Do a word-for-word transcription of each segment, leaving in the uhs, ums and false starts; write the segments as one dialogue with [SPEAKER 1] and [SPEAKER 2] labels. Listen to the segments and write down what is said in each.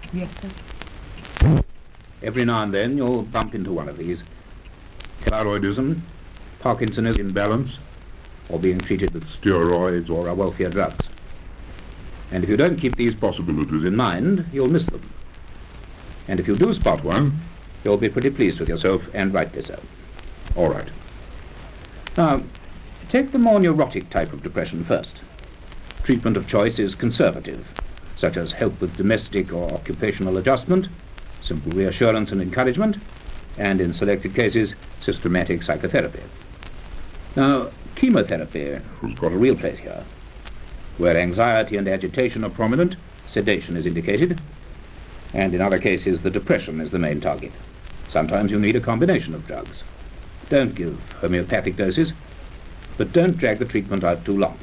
[SPEAKER 1] Yes, sir.
[SPEAKER 2] Every now and then you'll bump into one of these. Thyroidism, Parkinsonism, imbalance, or being treated with steroids or welfare drugs. And if you don't keep these possibilities in mind, you'll miss them. And if you do spot one, you'll be pretty pleased with yourself, and rightly so. All right. Now, take the more neurotic type of depression first. Treatment of choice is conservative, such as help with domestic or occupational adjustment, simple reassurance and encouragement, and in selected cases, systematic psychotherapy. Now, chemotherapy has got a real place here. Where anxiety and agitation are prominent, sedation is indicated, and in other cases, the depression is the main target. Sometimes you need a combination of drugs. Don't give homeopathic doses, but don't drag the treatment out too long.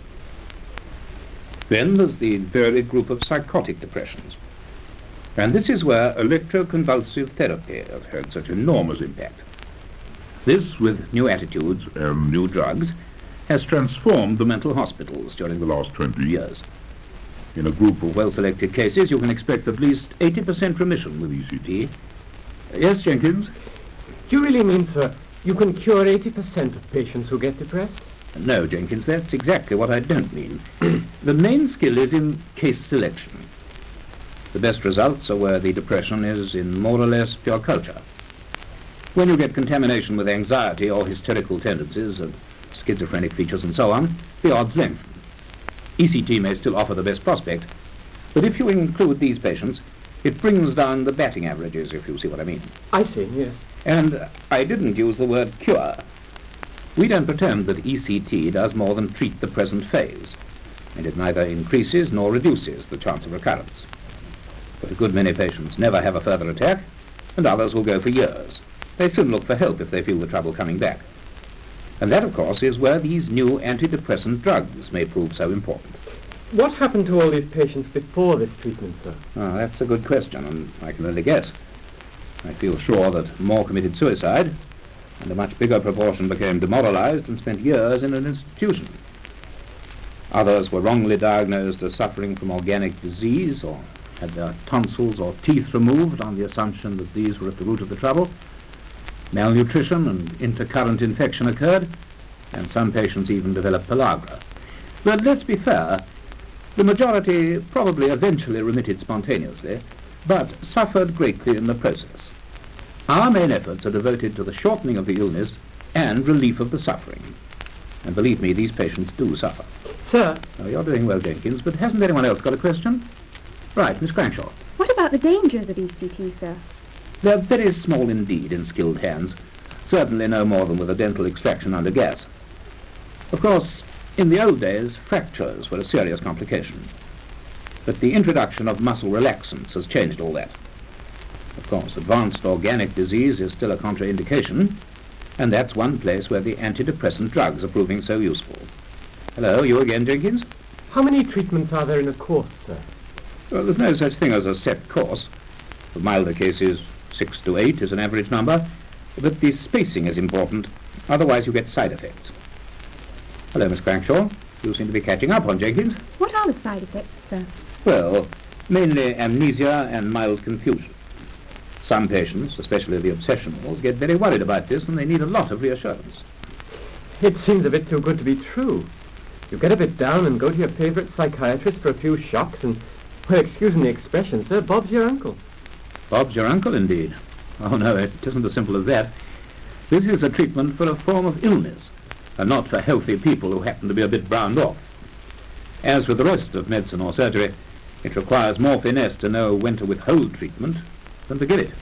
[SPEAKER 2] Then there's the varied group of psychotic depressions. And this is where electroconvulsive therapy has had such enormous impact. This, with new attitudes and new drugs, has transformed the mental hospitals during the last twenty years. In a group of well-selected cases, you can expect at least eighty percent remission with E C T. Yes, Jenkins?
[SPEAKER 3] Do you really mean, sir, you can cure eighty percent of patients who get depressed?
[SPEAKER 2] No, Jenkins, that's exactly what I don't mean. The main skill is in case selection. The best results are where the depression is in more or less pure culture. When you get contamination with anxiety or hysterical tendencies, and schizophrenic features and so on, the odds lengthen. E C T may still offer the best prospect, but if you include these patients, it brings down the batting averages, if you see what I mean.
[SPEAKER 3] I see, yes.
[SPEAKER 2] And I didn't use the word cure. We don't pretend that E C T does more than treat the present phase, and it neither increases nor reduces the chance of recurrence. But a good many patients never have a further attack, and others will go for years. They soon look for help if they feel the trouble coming back. And that, of course, is where these new antidepressant drugs may prove so important.
[SPEAKER 3] What happened to all these patients before this treatment, sir?
[SPEAKER 2] Oh, that's a good question, and I can only guess. I feel sure that more committed suicide, and a much bigger proportion became demoralized and spent years in an institution. Others were wrongly diagnosed as suffering from organic disease or had their tonsils or teeth removed on the assumption that these were at the root of the trouble. Malnutrition and intercurrent infection occurred, and some patients even developed pellagra. But let's be fair, the majority probably eventually remitted spontaneously, but suffered greatly in the process. Our main efforts are devoted to the shortening of the illness and relief of the suffering. And believe me, these patients do suffer.
[SPEAKER 3] Sir?
[SPEAKER 2] Oh, you're doing well, Jenkins, but hasn't anyone else got a question? Right, Miss Cranshaw.
[SPEAKER 1] What about the dangers of E C T, sir?
[SPEAKER 2] They're very small indeed in skilled hands, certainly no more than with a dental extraction under gas. Of course, in the old days, fractures were a serious complication. But the introduction of muscle relaxants has changed all that. Of course, advanced organic disease is still a contraindication, and that's one place where the antidepressant drugs are proving so useful. Hello, you again, Jenkins?
[SPEAKER 3] How many treatments are there in a course, sir?
[SPEAKER 2] Well, there's no such thing as a set course. For milder cases, six to eight is an average number, but the spacing is important, otherwise you get side effects. Hello, Miss Cranshaw. You seem to be catching up on Jenkins.
[SPEAKER 1] What are the side effects, sir?
[SPEAKER 2] Well, mainly amnesia and mild confusion. Some patients, especially the obsessionals, get very worried about this and they need a lot of reassurance.
[SPEAKER 3] It seems a bit too good to be true. You get a bit down and go to your favorite psychiatrist for a few shocks and, well, excuse me the expression, sir, Bob's your uncle.
[SPEAKER 2] Bob's your uncle, indeed. Oh, no, it isn't as simple as that. This is a treatment for a form of illness, and not for healthy people who happen to be a bit browned off. As with the rest of medicine or surgery, it requires more finesse to know when to withhold treatment than to give it.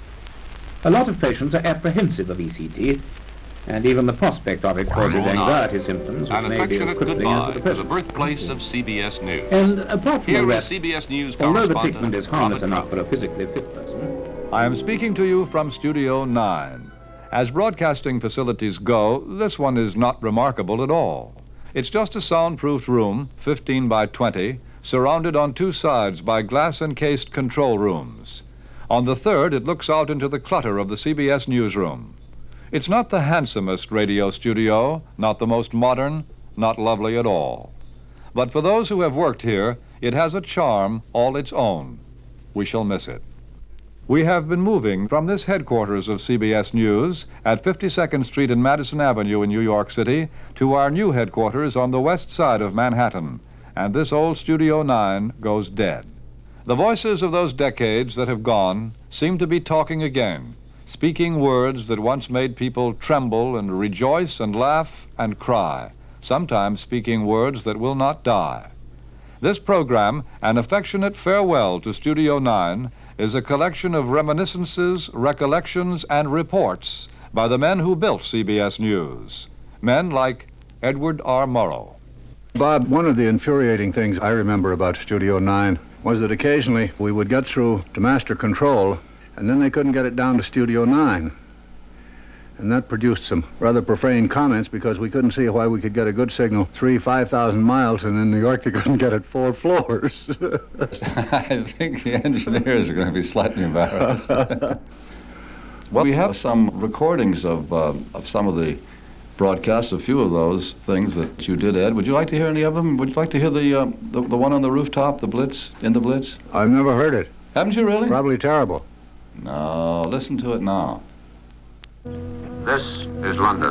[SPEAKER 2] A lot of patients are apprehensive of E C T, and even the prospect of it causes anxiety symptoms,
[SPEAKER 4] An
[SPEAKER 2] which may be
[SPEAKER 4] affectionate
[SPEAKER 2] crippling
[SPEAKER 4] goodbye
[SPEAKER 2] into
[SPEAKER 4] to the
[SPEAKER 2] depression.
[SPEAKER 4] birthplace of C B S News.
[SPEAKER 2] And apart from
[SPEAKER 4] Here
[SPEAKER 2] all
[SPEAKER 4] is
[SPEAKER 2] that,
[SPEAKER 4] C B S News
[SPEAKER 2] although the
[SPEAKER 4] correspondent
[SPEAKER 2] treatment is harmless
[SPEAKER 4] Robert
[SPEAKER 2] enough for a
[SPEAKER 4] Rose.
[SPEAKER 2] physically fit person,
[SPEAKER 5] I am speaking to you from Studio nine. As broadcasting facilities go, this one is not remarkable at all. It's just a soundproofed room, fifteen by twenty, surrounded on two sides by glass-encased control rooms. On the third, it looks out into the clutter of the C B S newsroom. It's not the handsomest radio studio, not the most modern, not lovely at all. But for those who have worked here, it has a charm all its own. we shall miss it. We have been moving from this headquarters of C B S News at fifty-second Street and Madison Avenue in New York City to our new headquarters on the west side of Manhattan, and this old Studio nine goes dead. The voices of those decades that have gone seem to be talking again, speaking words that once made people tremble and rejoice and laugh and cry, sometimes speaking words that will not die. This program, An Affectionate Farewell to Studio nine, is a collection of reminiscences, recollections, and reports by the men who built C B S News. Men like Edward R. Murrow.
[SPEAKER 6] Bob, one of the infuriating things I remember about Studio nine was that occasionally we would get through to Master Control, and then they couldn't get it down to Studio nine. And that produced some rather profane comments because we couldn't see why we could get a good signal three, five thousand miles, and in New York they couldn't get it four floors.
[SPEAKER 7] I think the engineers are going to be slightly embarrassed. Well, we have some recordings of uh, of some of the broadcasts, a few of those things that you did, Ed. Would you like to hear any of them? Would you like to hear the uh, the, the one on the rooftop, the Blitz, in the Blitz?
[SPEAKER 6] I've never heard it.
[SPEAKER 7] Haven't you really?
[SPEAKER 6] Probably terrible.
[SPEAKER 7] No, listen to it now.
[SPEAKER 2] This is London.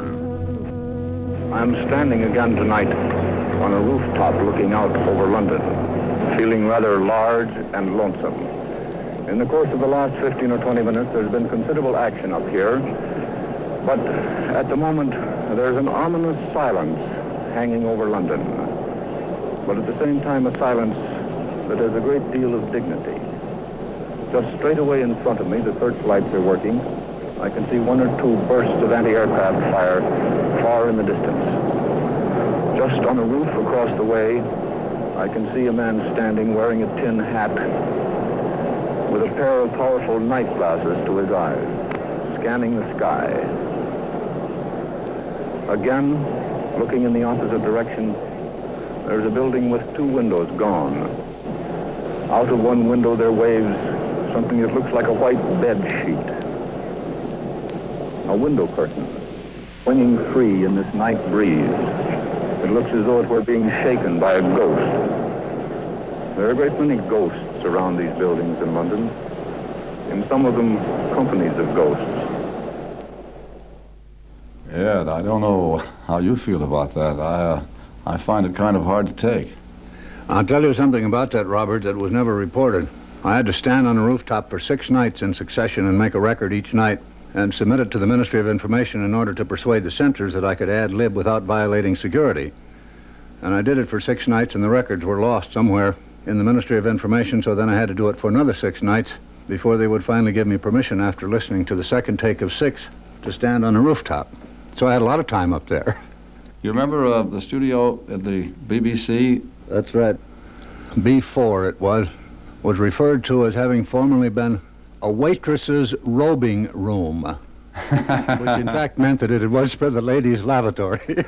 [SPEAKER 6] I'm standing again tonight on a rooftop looking out over London, feeling rather large and lonesome. In the course of the last fifteen or twenty minutes, there's been considerable action up here, but at the moment, there's an ominous silence hanging over London, but at the same time, a silence that has a great deal of dignity. Just straight away in front of me, the searchlights are working. I can see one or two bursts of anti-aircraft fire far in the distance. Just on the roof across the way, I can see a man standing wearing a tin hat with a pair of powerful night glasses to his eyes, scanning the sky. Again, looking in the opposite direction, there's a building with two windows gone. Out of one window there waves something that looks like a white bed sheet. A window curtain, swinging free in this night breeze. It looks as though it were being shaken by a ghost. There are a great many ghosts around these buildings in London, in some of them companies of ghosts.
[SPEAKER 7] Ed, I don't know how you feel about that. I, uh, I find it kind of hard to take.
[SPEAKER 6] I'll tell you something about that, Robert, that was never reported. I had to stand on a rooftop for six nights in succession and make a record each night and submit it to the Ministry of Information in order to persuade the censors that I could ad-lib without violating security. And I did it for six nights, and the records were lost somewhere in the Ministry of Information, so then I had to do it for another six nights before they would finally give me permission, after listening to the second take of six, to stand on a rooftop. So I had a lot of time up there.
[SPEAKER 7] You remember uh, the studio at the B B C?
[SPEAKER 6] That's right. B four it was, was referred to as having formerly been a waitress's robing room, which in fact meant that it was for the ladies' lavatory.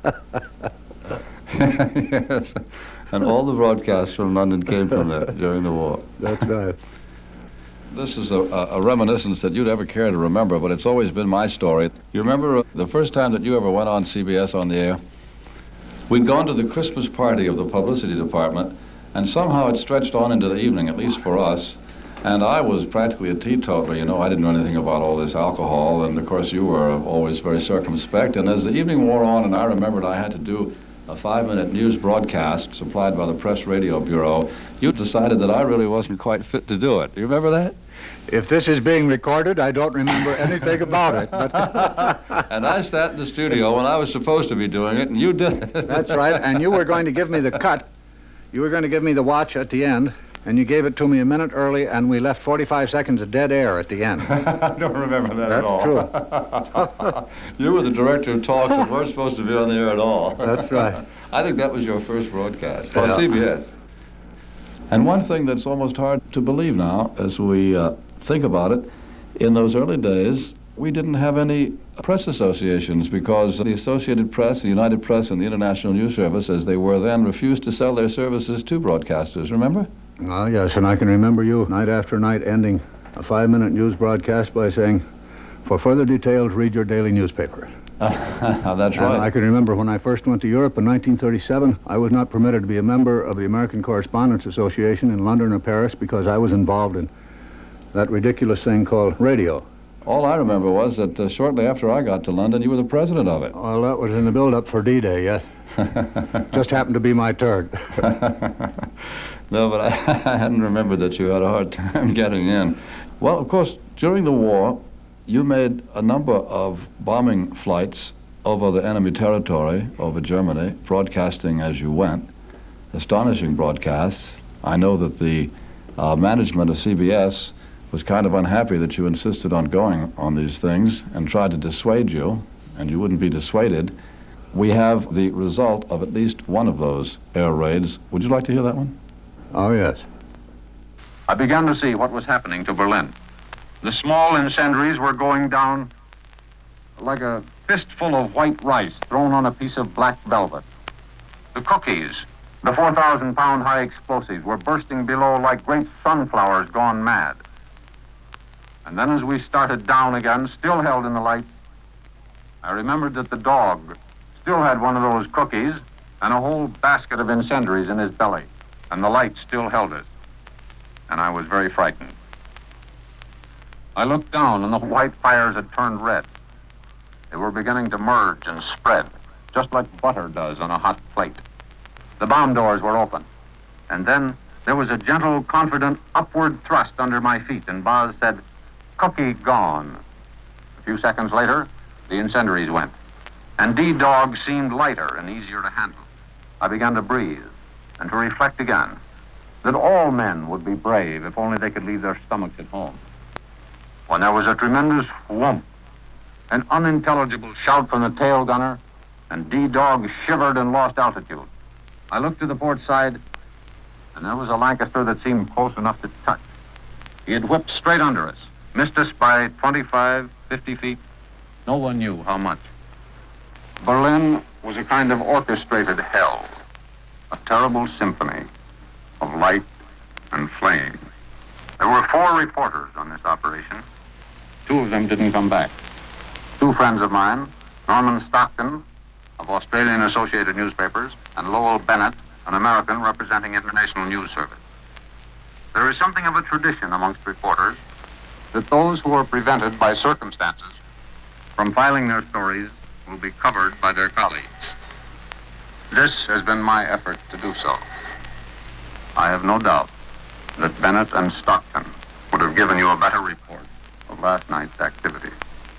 [SPEAKER 7] Yes, and all the broadcasts from London came from there during the war.
[SPEAKER 6] That's right.
[SPEAKER 7] This is a, a, a reminiscence that you'd ever care to remember, but it's always been my story. You remember uh, the first time that you ever went on C B S on the air? We'd gone to the Christmas party of the publicity department, and somehow it stretched on into the evening, at least for us. And I was practically a teetotaler, you know. I didn't know anything about all this alcohol, and of course you were always very circumspect. And as the evening wore on, and I remembered I had to do a five-minute news broadcast supplied by the Press Radio Bureau, you decided that I really wasn't quite fit to do it. Do you remember that?
[SPEAKER 6] If this is being recorded, I don't remember anything about it. But
[SPEAKER 7] And I sat in the studio when I was supposed to be doing it, and you did it.
[SPEAKER 6] That's right, and you were going to give me the cut. You were going to give me the watch at the end. And you gave it to me a minute early, and we left forty-five seconds of dead air at the end.
[SPEAKER 7] I don't remember that
[SPEAKER 6] That's
[SPEAKER 7] at all.
[SPEAKER 6] true.
[SPEAKER 7] You were the director of talks and weren't supposed to be on the air at all.
[SPEAKER 6] That's right.
[SPEAKER 7] I think that was your first broadcast on
[SPEAKER 6] Yeah.
[SPEAKER 7] C B S. And one thing that's almost hard to believe now, as we uh, think about it, in those early days, we didn't have any press associations because the Associated Press, the United Press, and the International News Service, as they were then, refused to sell their services to broadcasters, remember?
[SPEAKER 6] Oh, yes, and I can remember you night after night ending a five-minute news broadcast by saying, "For further details, read your daily newspaper."
[SPEAKER 7] That's
[SPEAKER 8] And
[SPEAKER 7] right.
[SPEAKER 8] I can remember when I first went to Europe in nineteen thirty-seven, I was not permitted to be a member of the American Correspondents Association in London or Paris because I was involved in that ridiculous thing called radio.
[SPEAKER 7] All I remember was that uh, shortly after I got to London, you were the president of it.
[SPEAKER 8] Well, that was in the build-up for D-Day, yes. Just happened to be my turn.
[SPEAKER 7] No, but I, I hadn't remembered that you had a hard time getting in. Well, of course, during the war, you made a number of bombing flights over the enemy territory, over Germany, broadcasting as you went. Astonishing broadcasts. I know that the uh, management of C B S was kind of unhappy that you insisted on going on these things and tried to dissuade you, and you wouldn't be dissuaded. We have the result of at least one of those air raids. Would you like to hear that one?
[SPEAKER 8] Oh, yes.
[SPEAKER 6] I began to see what was happening to Berlin. The small incendiaries were going down like a fistful of white rice thrown on a piece of black velvet. The cookies, the four thousand pound high explosives, were bursting below like great sunflowers gone mad. And then as we started down again, still held in the light, I remembered that the dog still had one of those cookies and a whole basket of incendiaries in his belly, and the light still held us. And I was very frightened. I looked down, and the white fires had turned red. They were beginning to merge and spread, just like butter does on a hot plate. The bomb doors were open. And then there was a gentle, confident upward thrust under my feet, and Boz said, "Cookie gone." A few seconds later, the incendiaries went, and D-Dog seemed lighter and easier to handle. I began to breathe and to reflect again that all men would be brave if only they could leave their stomachs at home. When there was a tremendous whoomp, an unintelligible shout from the tail gunner, and D-Dog shivered and lost altitude. I looked to the port side, and there was a Lancaster that seemed close enough to touch. He had whipped straight under us, missed us by twenty-five, fifty feet. No one knew how much. Berlin was a kind of orchestrated hell, a terrible symphony of light and flame. There were four reporters on this operation. Two of them didn't come back. Two friends of mine, Norman Stockton of Australian Associated Newspapers, and Lowell Bennett, an American representing International News Service. There is something of a tradition amongst reporters that those who are prevented by circumstances from filing their stories will be covered by their colleagues. This has been my effort to do so. I have no doubt that Bennett and Stockton would have given you a better report of last night's activity.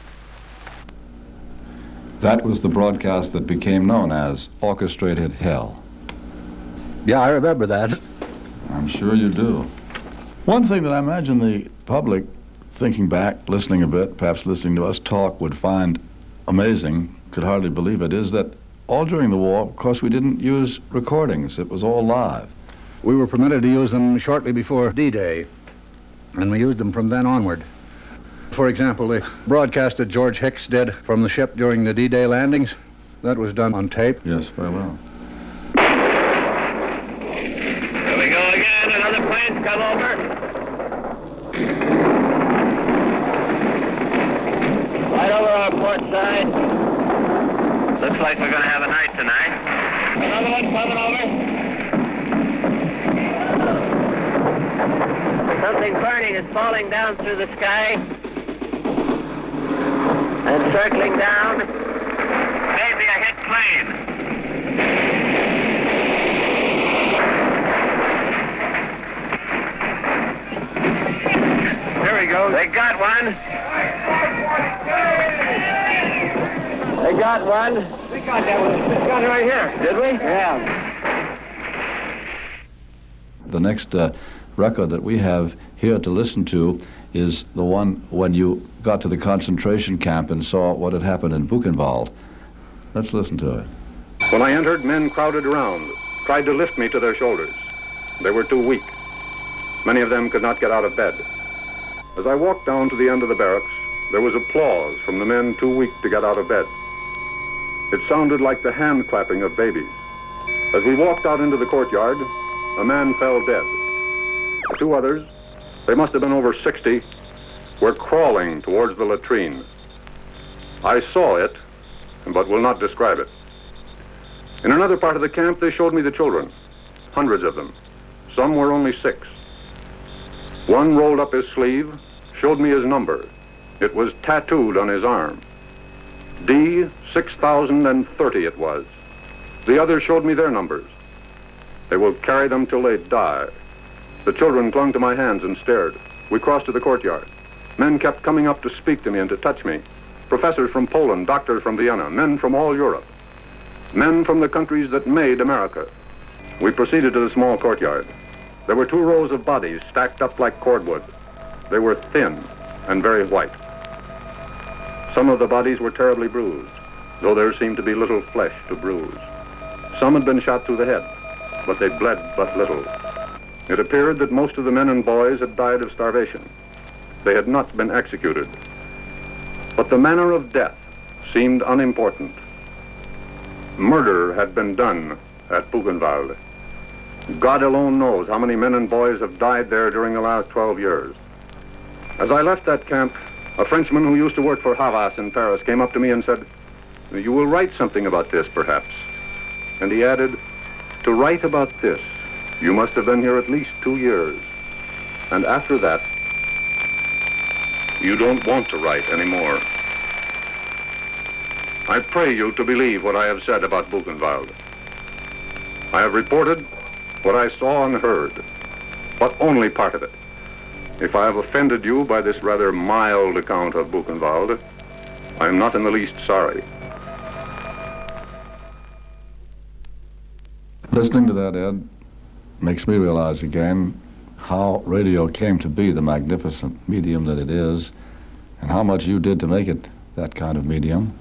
[SPEAKER 7] That was the broadcast that became known as Orchestrated Hell.
[SPEAKER 8] Yeah, I remember that.
[SPEAKER 7] I'm sure you do. One thing that I imagine the public, thinking back, listening a bit, perhaps listening to us talk, would find amazing, could hardly believe it, is that all during the war, of course, we didn't use recordings. It was all live.
[SPEAKER 8] We were permitted to use them shortly before D-Day, and we used them from then onward. For example, the broadcast that George Hicks did from the ship during the D-Day landings, that was done on tape.
[SPEAKER 7] Yes, very well.
[SPEAKER 9] Here we go again. Another plane's come over. Right over our port side. Looks like we're going to have a night tonight. Another one coming over. Something burning is falling down through the sky and circling down. Maybe a hit plane. There we go. They got one. They got one. We got that one. We got it right here. Did we? Yeah.
[SPEAKER 7] The next uh, record that we have here to listen to is the one when you got to the concentration camp and saw what had happened in Buchenwald. Let's listen to it.
[SPEAKER 6] When I entered, men crowded around, tried to lift me to their shoulders. They were too weak. Many of them could not get out of bed. As I walked down to the end of the barracks, there was applause from the men too weak to get out of bed. It sounded like the hand clapping of babies. As we walked out into the courtyard, a man fell dead. The two others, they must have been over sixty, were crawling towards the latrine. I saw it, but will not describe it. In another part of the camp, they showed me the children, hundreds of them. Some were only six. One rolled up his sleeve, showed me his number. It was tattooed on his arm. D six thousand thirty it was. The others showed me their numbers. They will carry them till they die. The children clung to my hands and stared. We crossed to the courtyard. Men kept coming up to speak to me and to touch me. Professors from Poland, doctors from Vienna, men from all Europe. Men from the countries that made America. We proceeded to the small courtyard. There were two rows of bodies stacked up like cordwood. They were thin and very white. Some of the bodies were terribly bruised, though there seemed to be little flesh to bruise. Some had been shot through the head, but they bled but little. It appeared that most of the men and boys had died of starvation. They had not been executed. But the manner of death seemed unimportant. Murder had been done at Buchenwald. God alone knows how many men and boys have died there during the last twelve years. As I left that camp, a Frenchman who used to work for Havas in Paris came up to me and said, "You will write something about this, perhaps." And he added, "To write about this, you must have been here at least two years. And after that, you don't want to write anymore." I pray you to believe what I have said about Buchenwald. I have reported what I saw and heard, but only part of it. If I have offended you by this rather mild account of Buchenwald, I am not in the least sorry.
[SPEAKER 7] Listening to that, Ed, makes me realize again how radio came to be the magnificent medium that it is, and how much you did to make it that kind of medium.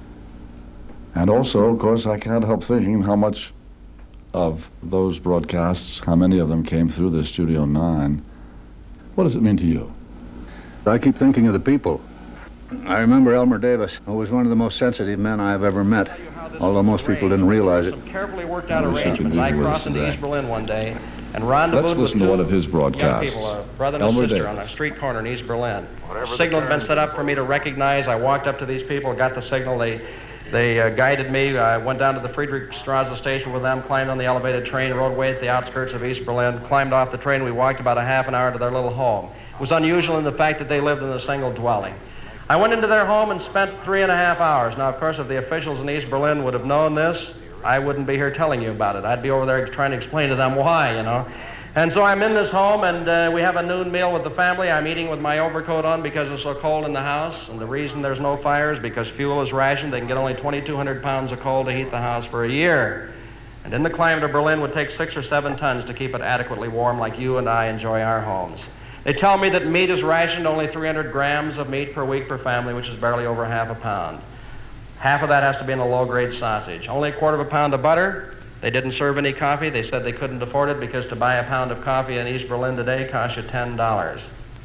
[SPEAKER 7] And also, of course, I can't help thinking how much of those broadcasts, how many of them came through the Studio nine. What does it mean to you?
[SPEAKER 8] I keep thinking of the people. I remember Elmer Davis, who was one of the most sensitive men I have ever met, although most people didn't realize it.
[SPEAKER 10] Some carefully worked out
[SPEAKER 7] Well,
[SPEAKER 10] arrangements. I crossed into East Berlin one day and rendezvoused
[SPEAKER 7] Let's listen
[SPEAKER 10] with
[SPEAKER 7] to one
[SPEAKER 10] two
[SPEAKER 7] of his
[SPEAKER 10] young
[SPEAKER 7] broadcasts.
[SPEAKER 10] people, a brother and
[SPEAKER 7] Elmer
[SPEAKER 10] a sister,
[SPEAKER 7] Davis.
[SPEAKER 10] on a street corner in East Berlin. A signal had been set up for me to recognize. I walked up to these people, got the signal. They They uh, guided me. I went down to the Friedrichstraße station with them, climbed on the elevated train, rode away at the outskirts of East Berlin, climbed off the train. We walked about a half an hour to their little home. It was unusual in the fact that they lived in a single dwelling. I went into their home and spent three and a half hours. Now, of course, if the officials in East Berlin would have known this, I wouldn't be here telling you about it. I'd be over there trying to explain to them why, you know. And so I'm in this home, and uh, we have a noon meal with the family. I'm eating with my overcoat on because it's so cold in the house. And the reason there's no fire is because fuel is rationed. They can get only twenty-two hundred pounds of coal to heat the house for a year. And in the climate of Berlin, it would take six or seven tons to keep it adequately warm like you and I enjoy our homes. They tell me that meat is rationed, only three hundred grams of meat per week per family, which is barely over half a pound. Half of that has to be in a low-grade sausage. Only a quarter of a pound of butter. They didn't serve any coffee. They said they couldn't afford it because to buy a pound of coffee in East Berlin today costs you ten dollars.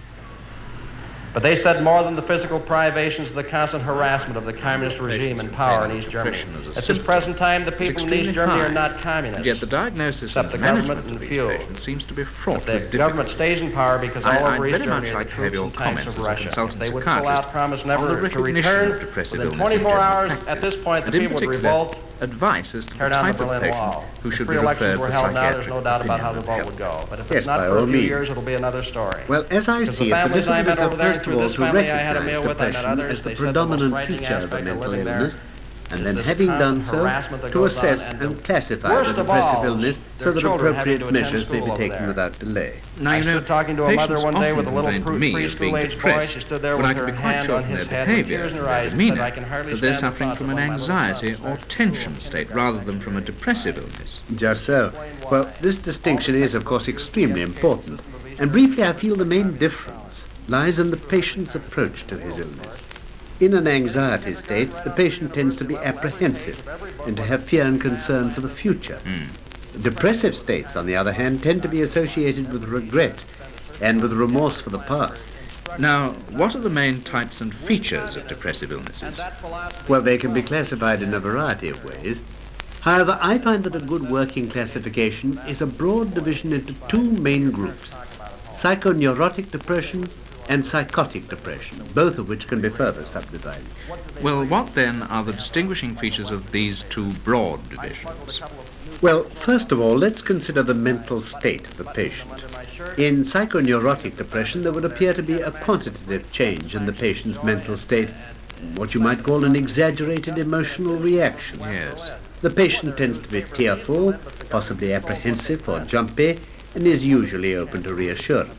[SPEAKER 10] But they said more than the physical privations of the constant harassment of the communist regime in power in East Germany. At this present time, the people in East Germany are not communists.
[SPEAKER 11] Yet the diagnosis
[SPEAKER 10] except
[SPEAKER 11] and
[SPEAKER 10] the government
[SPEAKER 11] management
[SPEAKER 10] and
[SPEAKER 11] of these
[SPEAKER 10] fuel.
[SPEAKER 11] patients seems to be fraught
[SPEAKER 10] The
[SPEAKER 11] with
[SPEAKER 10] government
[SPEAKER 11] difficulties.
[SPEAKER 10] stays in power because all
[SPEAKER 11] I-
[SPEAKER 10] over
[SPEAKER 11] I'd
[SPEAKER 10] East
[SPEAKER 11] very
[SPEAKER 10] Germany
[SPEAKER 11] much
[SPEAKER 10] are
[SPEAKER 11] like
[SPEAKER 10] the
[SPEAKER 11] to have
[SPEAKER 10] troops
[SPEAKER 11] your
[SPEAKER 10] and tanks
[SPEAKER 11] comments
[SPEAKER 10] of
[SPEAKER 11] as a
[SPEAKER 10] Russia.
[SPEAKER 11] consultant
[SPEAKER 10] They would fill out
[SPEAKER 11] psychiatrist
[SPEAKER 10] promise
[SPEAKER 11] on
[SPEAKER 10] never
[SPEAKER 11] the
[SPEAKER 10] to
[SPEAKER 11] recognition
[SPEAKER 10] return.
[SPEAKER 11] of depressive
[SPEAKER 10] Within
[SPEAKER 11] illness in
[SPEAKER 10] twenty-four
[SPEAKER 11] general
[SPEAKER 10] hours,
[SPEAKER 11] practice,
[SPEAKER 10] at this point, the
[SPEAKER 11] and in
[SPEAKER 10] people would
[SPEAKER 11] particular,
[SPEAKER 10] revolt,
[SPEAKER 11] advice as to
[SPEAKER 10] tear
[SPEAKER 11] the
[SPEAKER 10] down the
[SPEAKER 11] type of
[SPEAKER 10] Berlin
[SPEAKER 11] patient
[SPEAKER 10] Wall.
[SPEAKER 11] who
[SPEAKER 10] The
[SPEAKER 11] should be
[SPEAKER 10] pre-elections
[SPEAKER 11] referred
[SPEAKER 10] were
[SPEAKER 11] for
[SPEAKER 10] held now. There's
[SPEAKER 11] psychiatric
[SPEAKER 10] no doubt about how
[SPEAKER 11] opinion
[SPEAKER 10] the
[SPEAKER 11] and
[SPEAKER 10] vote would
[SPEAKER 11] help.
[SPEAKER 10] go. But if
[SPEAKER 2] Yes,
[SPEAKER 10] it's not
[SPEAKER 2] by
[SPEAKER 10] for
[SPEAKER 2] all
[SPEAKER 10] a few
[SPEAKER 2] means.
[SPEAKER 10] years, it'll be another story.
[SPEAKER 2] Well, as I
[SPEAKER 10] Because
[SPEAKER 2] see
[SPEAKER 10] the
[SPEAKER 2] it, the
[SPEAKER 10] families I met
[SPEAKER 2] difficulties are
[SPEAKER 10] over there,
[SPEAKER 2] first
[SPEAKER 10] through
[SPEAKER 2] of all
[SPEAKER 10] this
[SPEAKER 2] to
[SPEAKER 10] family I had a
[SPEAKER 2] recognize
[SPEAKER 10] meal with, I met
[SPEAKER 2] depression
[SPEAKER 10] others.
[SPEAKER 2] as the
[SPEAKER 10] They said the most
[SPEAKER 2] predominant
[SPEAKER 10] frightening
[SPEAKER 2] feature of a
[SPEAKER 10] aspect of
[SPEAKER 2] mental
[SPEAKER 10] living there
[SPEAKER 2] illness, and
[SPEAKER 10] is
[SPEAKER 2] then
[SPEAKER 10] this
[SPEAKER 2] having done
[SPEAKER 10] constant
[SPEAKER 2] so,
[SPEAKER 10] harassment that
[SPEAKER 2] to
[SPEAKER 10] goes on,
[SPEAKER 2] assess
[SPEAKER 10] and
[SPEAKER 2] and
[SPEAKER 10] the
[SPEAKER 2] classify
[SPEAKER 10] worst
[SPEAKER 2] the
[SPEAKER 10] of all,
[SPEAKER 2] depressive illness
[SPEAKER 10] their
[SPEAKER 2] so that
[SPEAKER 10] children having
[SPEAKER 2] appropriate
[SPEAKER 10] to attend
[SPEAKER 2] measures may
[SPEAKER 10] school
[SPEAKER 2] be
[SPEAKER 10] over
[SPEAKER 2] taken
[SPEAKER 10] there.
[SPEAKER 2] without delay.
[SPEAKER 11] Now,
[SPEAKER 10] I
[SPEAKER 11] you know,
[SPEAKER 10] stood talking to a mother
[SPEAKER 11] patients
[SPEAKER 10] one day
[SPEAKER 11] often
[SPEAKER 10] with a little
[SPEAKER 11] complain to
[SPEAKER 10] pre-
[SPEAKER 11] me of being
[SPEAKER 10] preschool-age boy.
[SPEAKER 11] depressed,
[SPEAKER 10] She stood there
[SPEAKER 11] when
[SPEAKER 10] with
[SPEAKER 11] I can
[SPEAKER 10] her
[SPEAKER 11] be quite
[SPEAKER 10] hand
[SPEAKER 11] sure
[SPEAKER 10] on
[SPEAKER 11] from
[SPEAKER 10] his
[SPEAKER 11] their
[SPEAKER 10] head with
[SPEAKER 11] behaviour
[SPEAKER 10] tears in
[SPEAKER 11] and
[SPEAKER 10] her
[SPEAKER 11] their
[SPEAKER 10] eyes and said,
[SPEAKER 11] demeanour
[SPEAKER 10] "I can hardly
[SPEAKER 11] that they're
[SPEAKER 10] stand the
[SPEAKER 11] suffering
[SPEAKER 10] thoughts
[SPEAKER 11] from
[SPEAKER 10] of
[SPEAKER 11] an
[SPEAKER 10] what my little
[SPEAKER 11] anxiety
[SPEAKER 10] son
[SPEAKER 11] or
[SPEAKER 10] starts
[SPEAKER 11] tension
[SPEAKER 10] to
[SPEAKER 11] state
[SPEAKER 10] do."
[SPEAKER 11] rather than from a depressive illness.
[SPEAKER 2] Just so. Well, this distinction is, of course, extremely important. And briefly, I feel the main difference lies in the patient's approach to his illness. In an anxiety state, the patient tends to be apprehensive and to have fear and concern for the future.
[SPEAKER 11] Mm.
[SPEAKER 2] Depressive states, on the other hand, tend to be associated with regret and with remorse for the past.
[SPEAKER 11] Now, what are the main types and features of depressive illnesses?
[SPEAKER 2] Well, they can be classified in a variety of ways. However, I find that a good working classification is a broad division into two main groups: psychoneurotic depression
[SPEAKER 12] and psychotic depression, both of which can be further subdivided.
[SPEAKER 11] Well, what then are the distinguishing features of these two broad divisions?
[SPEAKER 12] Well, first of all, let's consider the mental state of the patient. In psychoneurotic depression, there would appear to be a quantitative change in the patient's mental state, what you might call an exaggerated emotional reaction.
[SPEAKER 11] Yes.
[SPEAKER 12] The patient tends to be tearful, possibly apprehensive or jumpy, and is usually open to reassurance.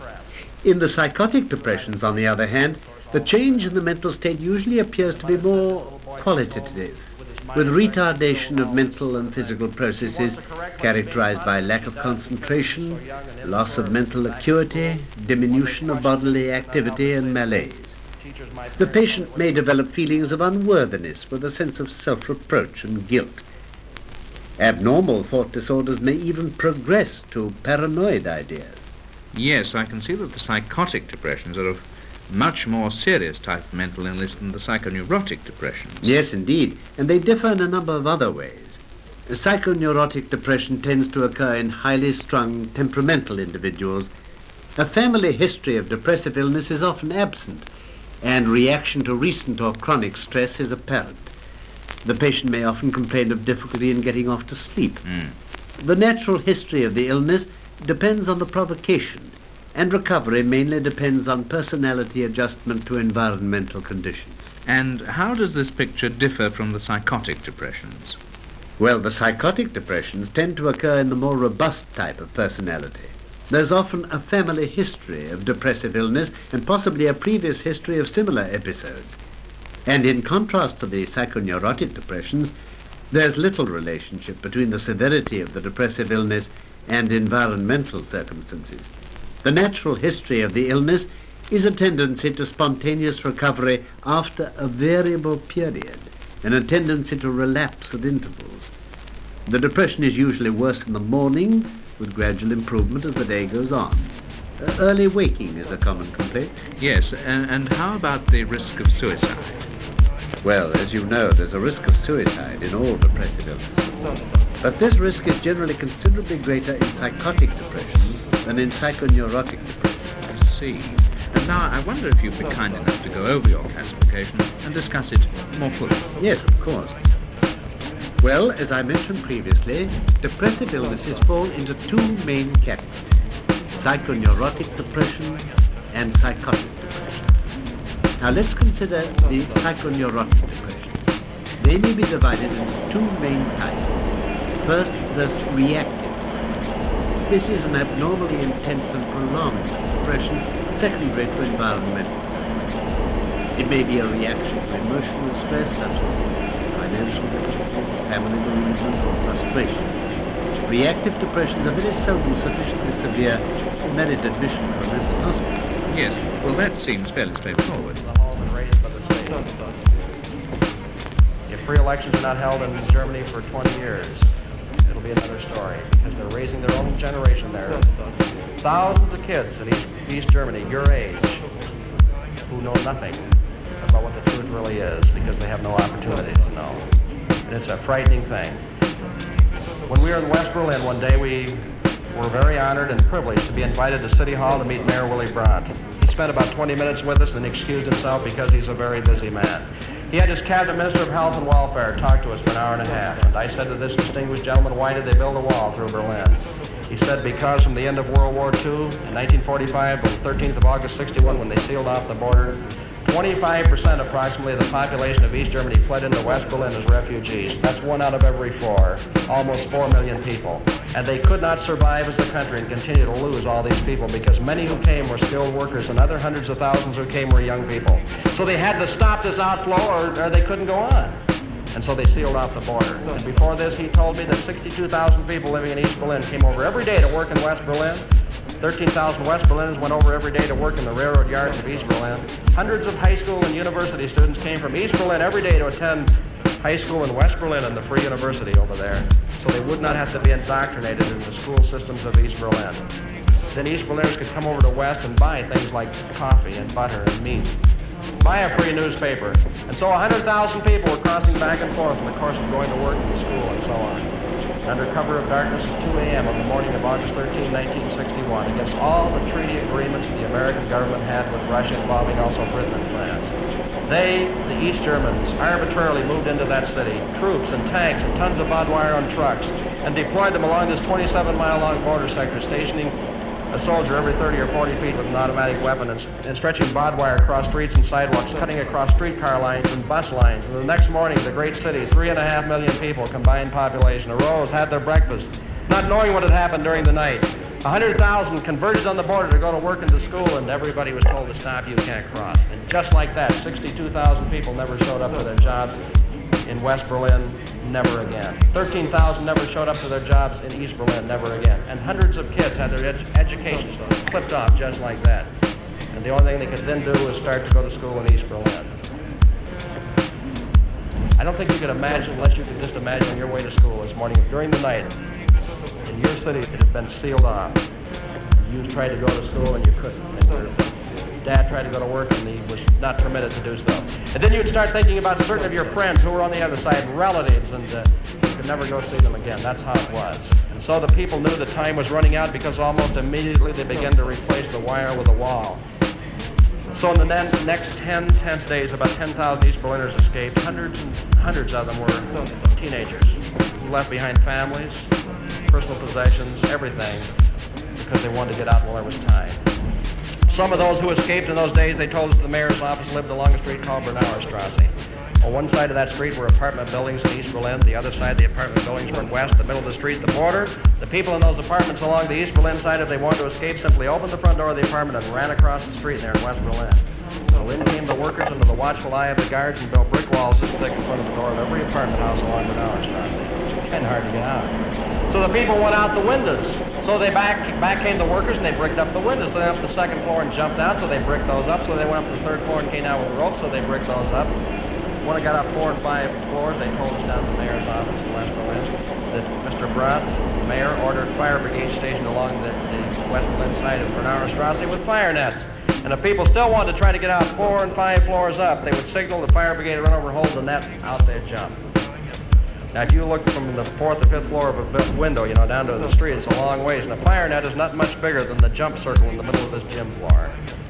[SPEAKER 12] In the psychotic depressions, on the other hand, the change in the mental state usually appears to be more qualitative, with retardation of mental and physical processes characterized by lack of concentration, loss of mental acuity, diminution of bodily activity, and malaise. The patient may develop feelings of unworthiness with a sense of self-reproach and guilt. Abnormal thought disorders may even progress to paranoid ideas.
[SPEAKER 11] Yes, I can see that the psychotic depressions are of much more serious type of mental illness than the psychoneurotic depressions.
[SPEAKER 12] Yes, indeed, and they differ in a number of other ways. Psychoneurotic depression tends to occur in highly strung, temperamental individuals. A family history of depressive illness is often absent, and reaction to recent or chronic stress is apparent. The patient may often complain of difficulty in getting off to sleep.
[SPEAKER 11] Mm.
[SPEAKER 12] The natural history of the illness depends on the provocation, and recovery mainly depends on personality adjustment to environmental conditions.
[SPEAKER 11] And how does this picture differ from the psychotic depressions?
[SPEAKER 12] Well, the psychotic depressions tend to occur in the more robust type of personality. There's often a family history of depressive illness and possibly a previous history of similar episodes. And in contrast to the psychoneurotic depressions, there's little relationship between the severity of the depressive illness and environmental circumstances. The natural history of the illness is a tendency to spontaneous recovery after a variable period and a tendency to relapse at intervals. The depression is usually worse in the morning, with gradual improvement as the day goes on. Uh, early waking is a common complaint.
[SPEAKER 11] Yes, and, and how about the risk of suicide?
[SPEAKER 12] Well, as you know, there's a risk of suicide in all depressive illness. But this risk is generally considerably greater in psychotic depression than in psychoneurotic depression.
[SPEAKER 11] I see. And now I wonder if you'd be kind enough to go over your classification and discuss it more fully.
[SPEAKER 12] Yes, of course. Well, as I mentioned previously, depressive illnesses fall into two main categories: psychoneurotic depression and psychotic depression. Now let's consider the psychoneurotic depression. They may be divided into two main types. First, there's reactive. This is an abnormally intense and prolonged depression secondary to environmental. It may be a reaction to emotional stress such as financial difficulties, family bereavement, or frustration. Reactive depressions are very seldom sufficiently severe to merit admission to a mental hospital.
[SPEAKER 11] Yes, well that seems fairly straightforward.
[SPEAKER 10] The hall and raised by the state. If free elections are not held in Germany for twenty years, it'll be another story, because they're raising their own generation there. Thousands of kids in East, East Germany, your age, who know nothing about what the truth really is, because they have no opportunity to know. And it's a frightening thing. When we were in West Berlin one day, we were very honored and privileged to be invited to City Hall to meet Mayor Willy Brandt. He spent about twenty minutes with us and excused himself because he's a very busy man. He had his cabinet minister of health and welfare talk to us for an hour and a half, and I said to this distinguished gentleman, why did they build a wall through Berlin? He said, because from the end of World War Two, in nineteen forty-five, on the thirteenth of August sixty-one, when they sealed off the border, twenty-five percent approximately of the population of East Germany fled into West Berlin as refugees. That's one out of every four, almost four million people. And they could not survive as a country and continue to lose all these people, because many who came were skilled workers and other hundreds of thousands who came were young people. So they had to stop this outflow or, or they couldn't go on. And so they sealed off the border. And before this, he told me that sixty-two thousand people living in East Berlin came over every day to work in West Berlin. thirteen thousand West Berliners went over every day to work in the railroad yards of East Berlin. Hundreds of high school and university students came from East Berlin every day to attend high school in West Berlin and the Free University over there, so they would not have to be indoctrinated in the school systems of East Berlin. Then East Berliners could come over to West and buy things like coffee and butter and meat. Buy a free newspaper. And so one hundred thousand people were crossing back and forth in the course of going to work and to school and so on. Under cover of darkness at two a.m. on the morning of August thirteenth, nineteen sixty-one, against all the treaty agreements the American government had with Russia involving also Britain and France. They, the East Germans, arbitrarily moved into that city, troops and tanks and tons of barbed wire on trucks, and deployed them along this twenty-seven mile long border sector, stationing a soldier every thirty or forty feet with an automatic weapon and, and stretching barbed wire across streets and sidewalks, cutting across streetcar lines and bus lines. And the next morning, the great city, three and a half million people, combined population, arose, had their breakfast, not knowing what had happened during the night. one hundred thousand converged on the border to go to work and to school, and everybody was told to stop, you can't cross. And just like that, sixty-two thousand people never showed up for their jobs in West Berlin, never again. thirteen thousand never showed up for their jobs in East Berlin, never again. And hundreds of kids had their ed education clipped off just like that. And the only thing they could then do was start to go to school in East Berlin. I don't think you could imagine, unless you could just imagine on your way to school this morning, if during the night, in your city, it had been sealed off. You tried to go to school and you couldn't. And your dad tried to go to work and he was not permitted to do so. And then you'd start thinking about certain of your friends who were on the other side, relatives, and uh, you could never go see them again. That's how it was. And so the people knew the time was running out because almost immediately they began to replace the wire with a wall. So in the ne next ten tense days, about ten thousand East Berliners escaped. Hundreds and hundreds of them were teenagers who left behind families, personal possessions, everything, because they wanted to get out while there was time. Some of those who escaped in those days, they told us the mayor's office lived along a street called Bernauer Strasse. On one side of that street were apartment buildings in East Berlin. The other side, the apartment buildings were west. The middle of the street, the border. The people in those apartments along the East Berlin side, if they wanted to escape, simply opened the front door of the apartment and ran across the street there in West Berlin. So in came the workers under the watchful eye of the guards and built brick walls this thick in front of the door of every apartment house along Bernauer Strasse. It's kind of hard to get out. So the people went out the windows. So they back back came the workers and they bricked up the windows. So they went up to the second floor and jumped out, so they bricked those up. So they went up to the third floor and came out with ropes, so they bricked those up. When it got up four and five floors, they told us down at the mayor's office in West Berlin that Mister Brandt, the mayor, ordered fire brigades stationed along the, the West Berlin side of Bernauer Strasse with fire nets. And if people still wanted to try to get out four and five floors up, they would signal the fire brigade to run over and hold the net, out they'd jump. Now, if you look from the fourth or fifth floor of a window, you know, down to the street, it's a long ways. And a fire net is not much bigger than the jump circle in the middle of this gym floor.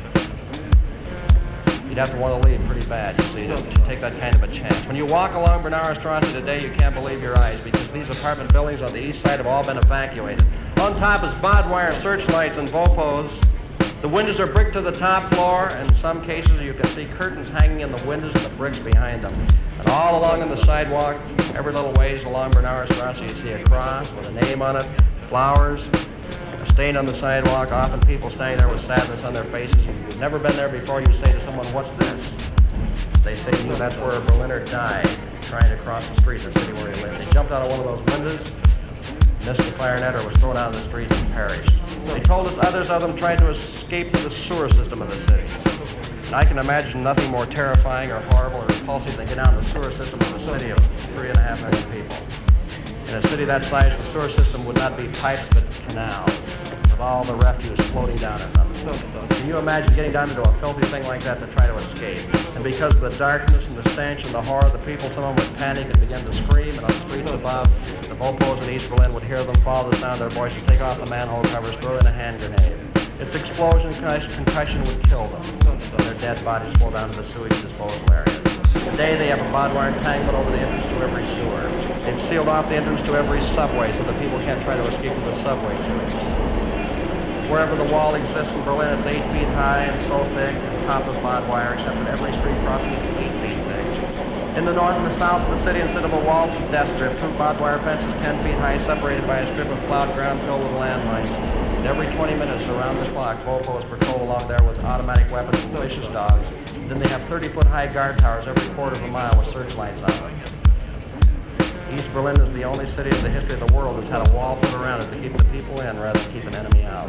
[SPEAKER 10] You'd have to want to leave pretty bad, you see, to, to take that kind of a chance. When you walk along Bernauer Strasse today, you can't believe your eyes because these apartment buildings on the east side have all been evacuated. On top is barbed wire searchlights and vopos. The windows are bricked to the top floor. In some cases, you can see curtains hanging in the windows and the bricks behind them. And all along on the sidewalk, every little ways along Bernauer Strasse, you see a cross with a name on it, flowers, a stain on the sidewalk. Often people standing there with sadness on their faces. If you've never been there before, you say to someone, "What's this?" They say to you, "That's where a Berliner died trying to cross the street in the city where he lived. He jumped out of one of those windows, missed the fire net, or was thrown out in the street and perished." They told us others of them tried to escape to the sewer system of the city. And I can imagine nothing more terrifying or horrible or repulsive than get out in the sewer system of a city of three and a half million people. In a city that size, the sewer system would not be pipes but canals, with all the refuse floating down in them. Can you imagine getting down into a filthy thing like that to try to escape? And because of the darkness and the stench and the horror, the people, some of them would panic and begin to scream, and on the streets above, the vopos in East Berlin would hear them, follow the sound of their voices, take off the manhole covers, throw in a hand grenade. Its explosion and concussion would kill them, and their dead bodies fall down to the sewage disposal areas. Today they have a barbed wire entanglement over the entrance to every sewer. They've sealed off the entrance to every subway so that people can't try to escape to the subway tubes. Wherever the wall exists in Berlin, it's eight feet high and so thick and topped with barbed wire, except that every street crossing is eight feet thick. In the north and the south of the city, instead of a wall, it's a death strip, two barbed wire fences ten feet high, separated by a strip of plowed ground filled with landmines. And every twenty minutes around the clock, vopos patrol along there with automatic weapons and vicious dogs. Then they have thirty foot high guard towers every quarter of a mile with searchlights on them. East Berlin is the only city in the history of the world that's had a wall put around it to keep the people in rather than keep an enemy out.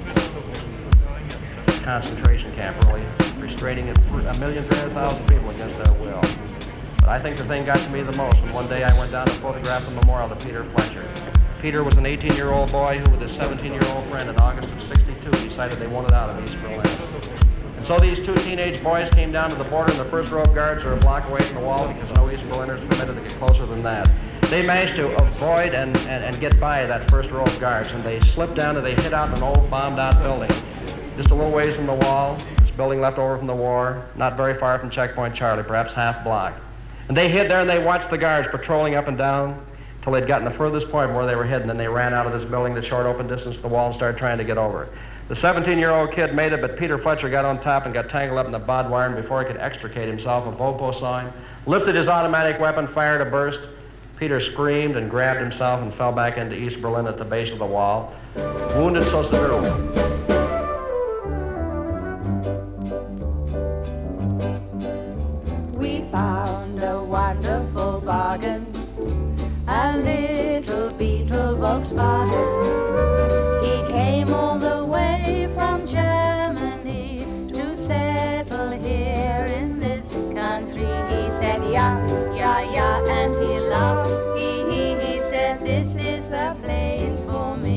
[SPEAKER 10] Concentration camp, really, restraining a million, three hundred thousand people against their will. But I think the thing got to me the most when one day I went down to photograph the memorial to Peter Fletcher. Peter was an eighteen-year-old boy who, with his seventeen-year-old friend in August of sixty-two, decided they wanted out of East Berlin. And so these two teenage boys came down to the border, and the first row of guards are a block away from the wall because no East Berliners permitted to get closer than that. they managed to avoid and, and, and get by that first row of guards, and they slipped down and they hid out in an old bombed-out building, just a little ways from the wall. This building left over from the war, not very far from Checkpoint Charlie, perhaps half block. And they hid there and they watched the guards patrolling up and down till they'd gotten the furthest point where they were hidden. Then they ran out of this building, the short open distance to the wall, and started trying to get over. The seventeen-year-old kid made it, but Peter Fletcher got on top and got tangled up in the barbed wire, and before he could extricate himself, a Vopo saw him, lifted his automatic weapon, fired a burst. Peter screamed and grabbed himself and fell back into East Berlin at the base of the wall, wounded so severely.
[SPEAKER 13] We found a wonderful bargain, a little Beetle Volkswagen. He came all the way from Germany to settle here in this country. He said, yeah, yeah, yeah, and he laughed. He, he, he said, this is the place for me.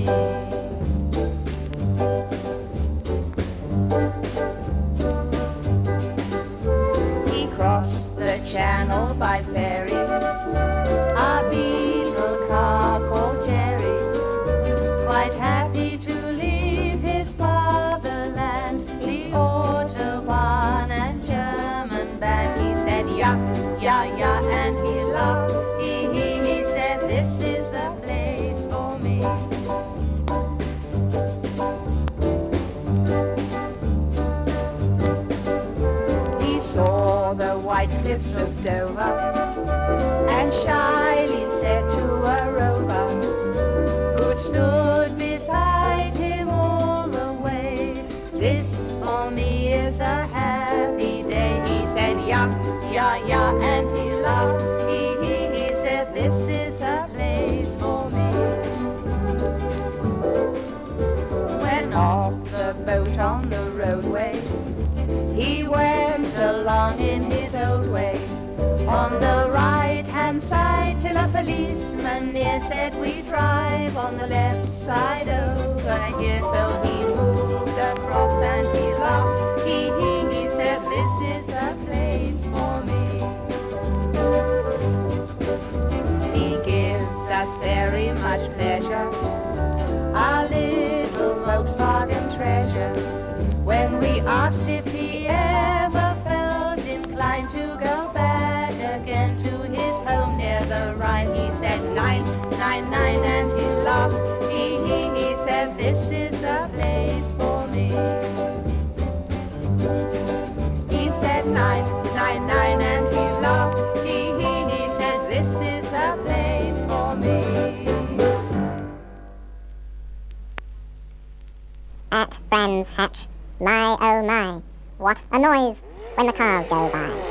[SPEAKER 13] He crossed the channel by ferry, a Beetle car called Jerry, quite happy to leave his fatherland, the Autobahn and German band. He said, yeah, yeah, yeah, and he laughed. He, he, he said, this is the place for me. He saw the white cliffs of Dover and shyly said to a rover who'd stood beside him all the way, this for me is a happy day. He said, yeah, yeah, yeah, and he laughed. He, he, he said, this is the place for me. When off the boat on the roadway, he went along in his old way, on the right-hand side till a policeman near said we drive on the left side over here. So he moved across and he laughed. He, he, he said, this is the place for me. He gives us very much pleasure, our little Volkswagen treasure. When we asked if he ever felt inclined to go back again to his home near the Rhine, he said nine, nine, nine, and he laughed. He, he, he said, this is the place for me. He said nine, nine, nine, and he laughed. He, he, he said, this is the place for me.
[SPEAKER 14] At Brands Hatch, my oh my, what a noise when the cars go by.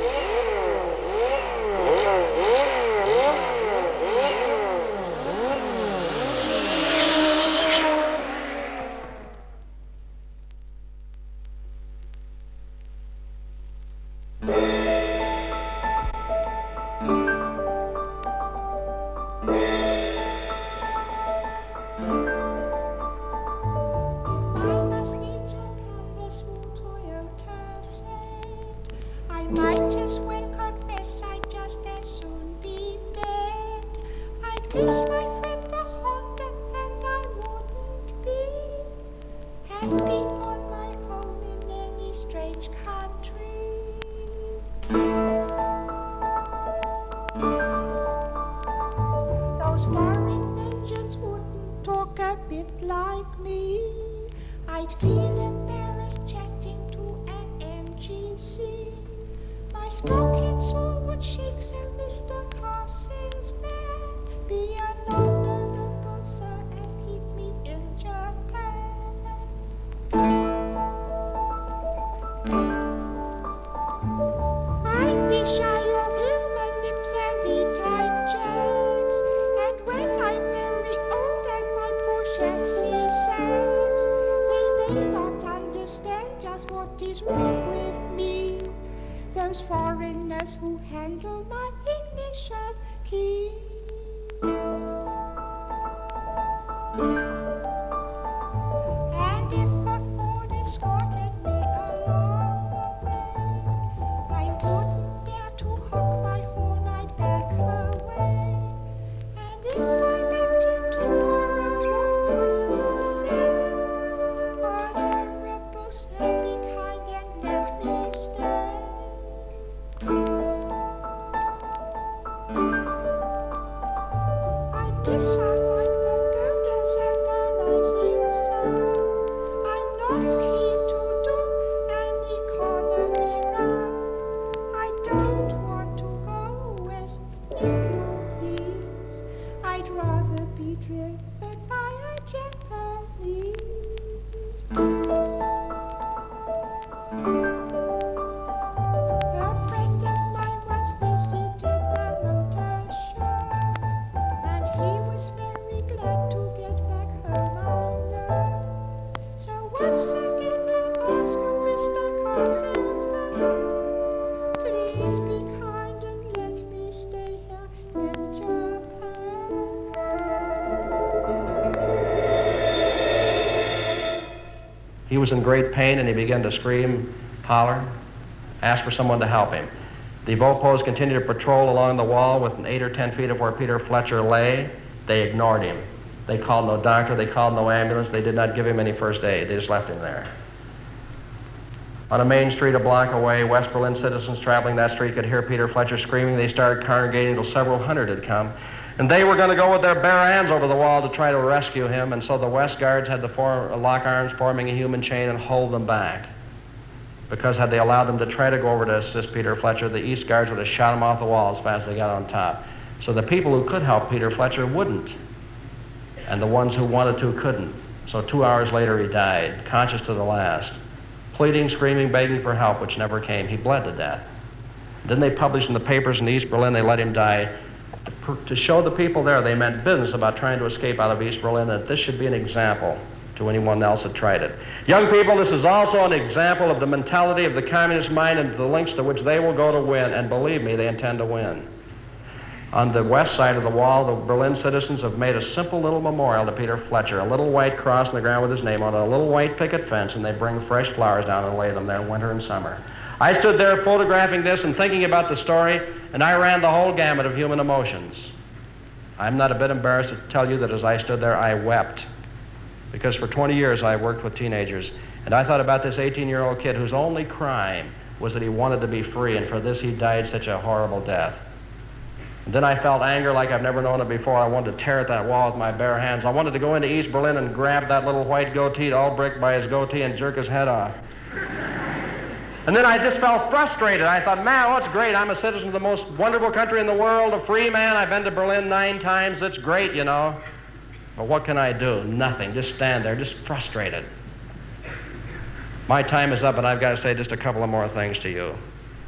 [SPEAKER 10] was in great pain and he began to scream, holler, ask for someone to help him. The Vopos continued to patrol along the wall within eight or ten feet of where Peter Fletcher lay. They ignored him. They called no doctor, they called no ambulance, they did not give him any first aid, they just left him there. On a main street a block away, West Berlin citizens traveling that street could hear Peter Fletcher screaming. They started congregating until several hundred had come. And they were going to go with their bare hands over the wall to try to rescue him, and so the West Guards had to form, lock arms, forming a human chain, and hold them back. Because had they allowed them to try to go over to assist Peter Fletcher, the East Guards would have shot him off the wall as fast as they got on top. So the people who could help Peter Fletcher wouldn't. And the ones who wanted to couldn't. So two hours later he died, conscious to the last, pleading, screaming, begging for help, which never came. He bled to death. Then they published in the papers in East Berlin, they let him die, to, to show the people there they meant business about trying to escape out of East Berlin, that this should be an example to anyone else that tried it. Young people, this is also an example of the mentality of the communist mind and the lengths to which they will go to win, and believe me, they intend to win. On the west side of the wall, the Berlin citizens have made a simple little memorial to Peter Fletcher, a little white cross on the ground with his name on it, a little white picket fence, and they bring fresh flowers down and lay them there winter and summer. I stood there photographing this and thinking about the story, and I ran the whole gamut of human emotions. I'm not a bit embarrassed to tell you that as I stood there, I wept. Because for twenty years I worked with teenagers, and I thought about this eighteen-year-old kid whose only crime was that he wanted to be free, and for this he died such a horrible death. And then I felt anger like I've never known it before. I wanted to tear at that wall with my bare hands. I wanted to go into East Berlin and grab that little white goateed Ulbricht by his goatee and jerk his head off. And then I just felt frustrated. I thought, man, oh, it's great. I'm a citizen of the most wonderful country in the world, a free man. I've been to Berlin nine times. It's great, you know. But what can I do? Nothing. Just stand there, just frustrated. My time is up, and I've got to say just a couple of more things to you.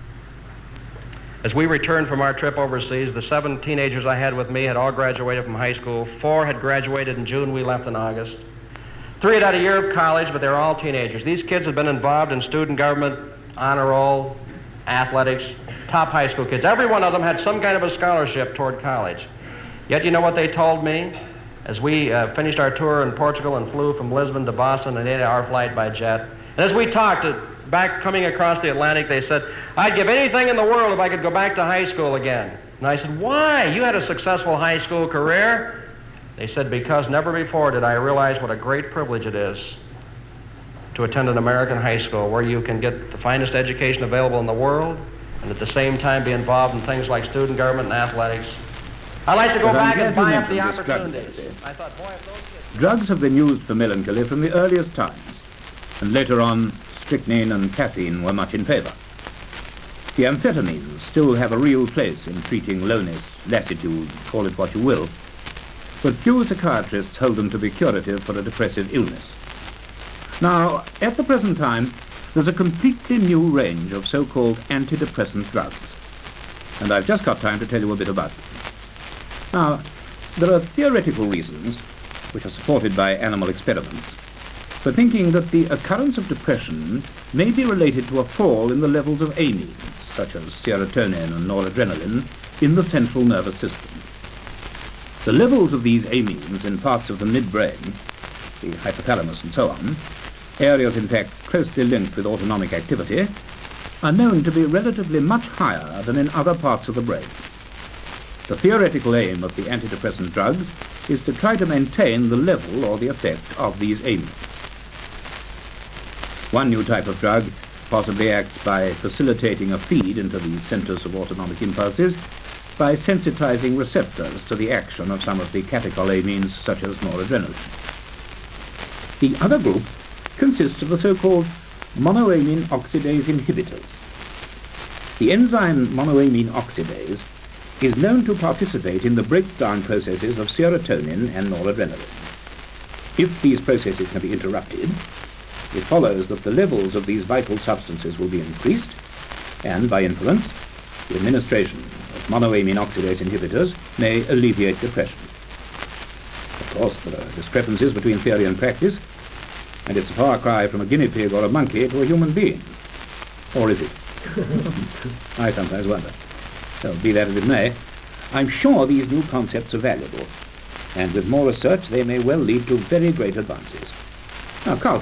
[SPEAKER 10] As we returned from our trip overseas, the seven teenagers I had with me had all graduated from high school. Four had graduated in June. We left in August. Three had had a year of college, but they were all teenagers. These kids had been involved in student government, honor roll, athletics, top high school kids. Every one of them had some kind of a scholarship toward college. Yet you know what they told me? As we uh, finished our tour in Portugal and flew from Lisbon to Boston, an eight-hour flight by jet, and as we talked, uh, back coming across the Atlantic, they said, I'd give anything in the world if I could go back to high school again. And I said, why? You had a successful high school career. They said, because never before did I realize what a great privilege it is to attend an American high school where you can get the finest education available in the world and at the same time be involved in things like student government and athletics. I'd like to go
[SPEAKER 2] But I'm
[SPEAKER 10] back
[SPEAKER 2] glad
[SPEAKER 10] and
[SPEAKER 2] you
[SPEAKER 10] buy up the
[SPEAKER 2] mentioned this drug
[SPEAKER 10] opportunities.
[SPEAKER 2] business.
[SPEAKER 10] I thought, boy, if those kids...
[SPEAKER 2] Drugs have been used for melancholy from the earliest times, and later on, strychnine and caffeine were much in favor. The amphetamines still have a real place in treating lowness, lassitude, call it what you will, but few psychiatrists hold them to be curative for a depressive illness. Now, at the present time, there's a completely new range of so-called antidepressant drugs, and I've just got time to tell you a bit about them. Now, there are theoretical reasons, which are supported by animal experiments, for thinking that the occurrence of depression may be related to a fall in the levels of amines, such as serotonin and noradrenaline, in the central nervous system. The levels of these amines in parts of the midbrain, the hypothalamus and so on, areas in fact closely linked with autonomic activity, are known to be relatively much higher than in other parts of the brain. The theoretical aim of the antidepressant drugs is to try to maintain the level or the effect of these amines. One new type of drug possibly acts by facilitating a feed into the centers of autonomic impulses by sensitizing receptors to the action of some of the catecholamines such as noradrenaline. The other group consists of the so-called monoamine oxidase inhibitors. The enzyme monoamine oxidase is known to participate in the breakdown processes of serotonin and noradrenaline. If these processes can be interrupted, it follows that the levels of these vital substances will be increased, and by inference, the administration of monoamine oxidase inhibitors may alleviate depression. Of course, there are discrepancies between theory and practice, and it's a far cry from a guinea pig or a monkey to a human being. Or is it? I sometimes wonder. So, be that as it may, I'm sure these new concepts are valuable, and with more research they may well lead to very great advances. Now, Carlton,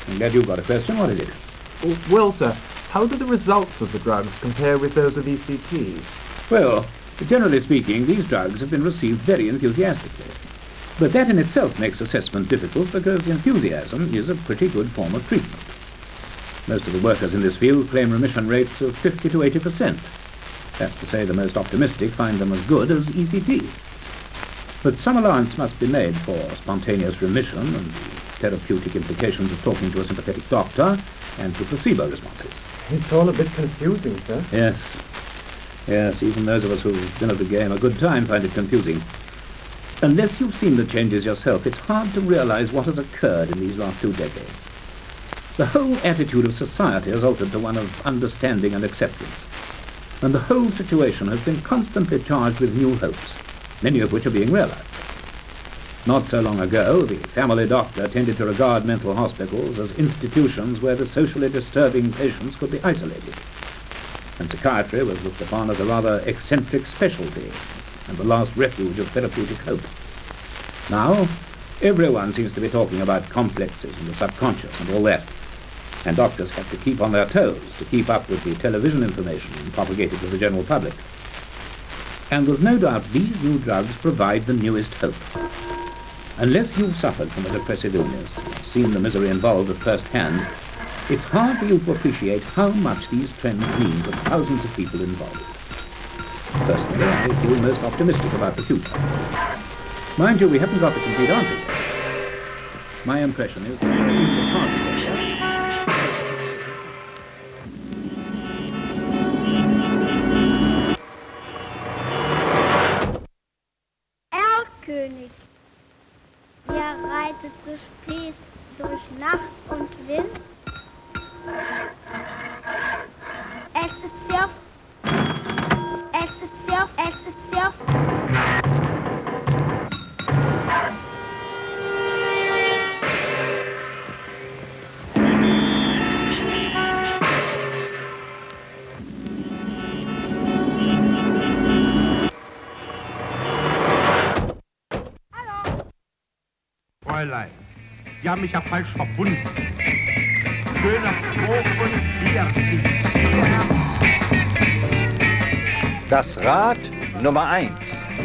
[SPEAKER 2] I'm glad you've got a question. What is it?
[SPEAKER 3] Well, sir, how do the results of the drugs compare with those of E C Ts?
[SPEAKER 2] Well, generally speaking, these drugs have been received very enthusiastically. But that in itself makes assessment difficult because enthusiasm is a pretty good form of treatment. Most of the workers in this field claim remission rates of fifty to eighty percent. That's to say the most optimistic find them as good as E C T. But some allowance must be made for spontaneous remission and the therapeutic implications of talking to a sympathetic doctor and to placebo responses.
[SPEAKER 3] It's all a bit confusing, sir.
[SPEAKER 2] Yes. Yes, even those of us who've been at the game a good time find it confusing. Unless you've seen the changes yourself, it's hard to realize what has occurred in these last two decades. The whole attitude of society has altered to one of understanding and acceptance. And the whole situation has been constantly charged with new hopes, many of which are being realized. Not so long ago, the family doctor tended to regard mental hospitals as institutions where the socially disturbing patients could be isolated. And psychiatry was looked upon as a rather eccentric specialty and the last refuge of therapeutic hope. Now, everyone seems to be talking about complexes and the subconscious and all that. And doctors have to keep on their toes to keep up with the television information propagated to the general public. And there's no doubt these new drugs provide the newest hope. Unless you've suffered from a depressive illness or seen the misery involved at first hand, it's hard for you to appreciate how much these trends mean for thousands of people involved. Personally, I feel most optimistic about the future. Mind you, we haven't got the complete answer yet. My impression is that there are equal parts of it.
[SPEAKER 15] Erlkönig, der reitet so spät durch Nacht und Wind. Es ist sehr, es ist sehr, es ist sehr.
[SPEAKER 16] Fräulein, Sie haben mich ja falsch verbunden. Schöner zwei und vier.
[SPEAKER 17] Das Rad Nummer eins.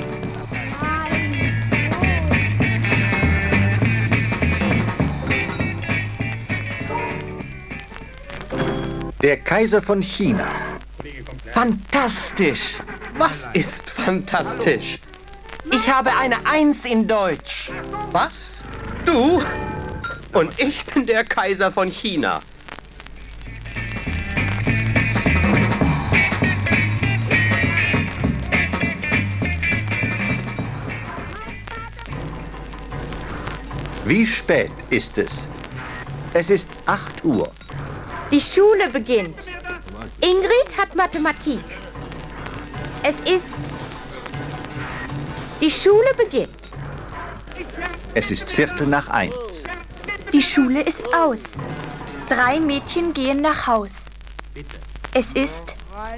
[SPEAKER 17] Der Kaiser von China.
[SPEAKER 18] Fantastisch! Was ist fantastisch? Ich habe eine Eins in Deutsch.
[SPEAKER 17] Was?
[SPEAKER 18] Du? Und ich bin der Kaiser von China.
[SPEAKER 17] Wie spät ist es? Es ist acht Uhr.
[SPEAKER 19] Die Schule beginnt. Ingrid hat Mathematik. Es ist... Die Schule beginnt.
[SPEAKER 17] Es ist Viertel nach eins.
[SPEAKER 20] Die Schule ist aus. Drei Mädchen gehen nach Haus. Es ist...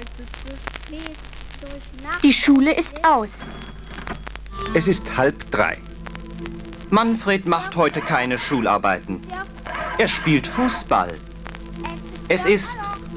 [SPEAKER 20] Die Schule ist aus.
[SPEAKER 17] Es ist halb drei.
[SPEAKER 18] Manfred macht heute keine Schularbeiten. Er spielt Fußball. Es ist...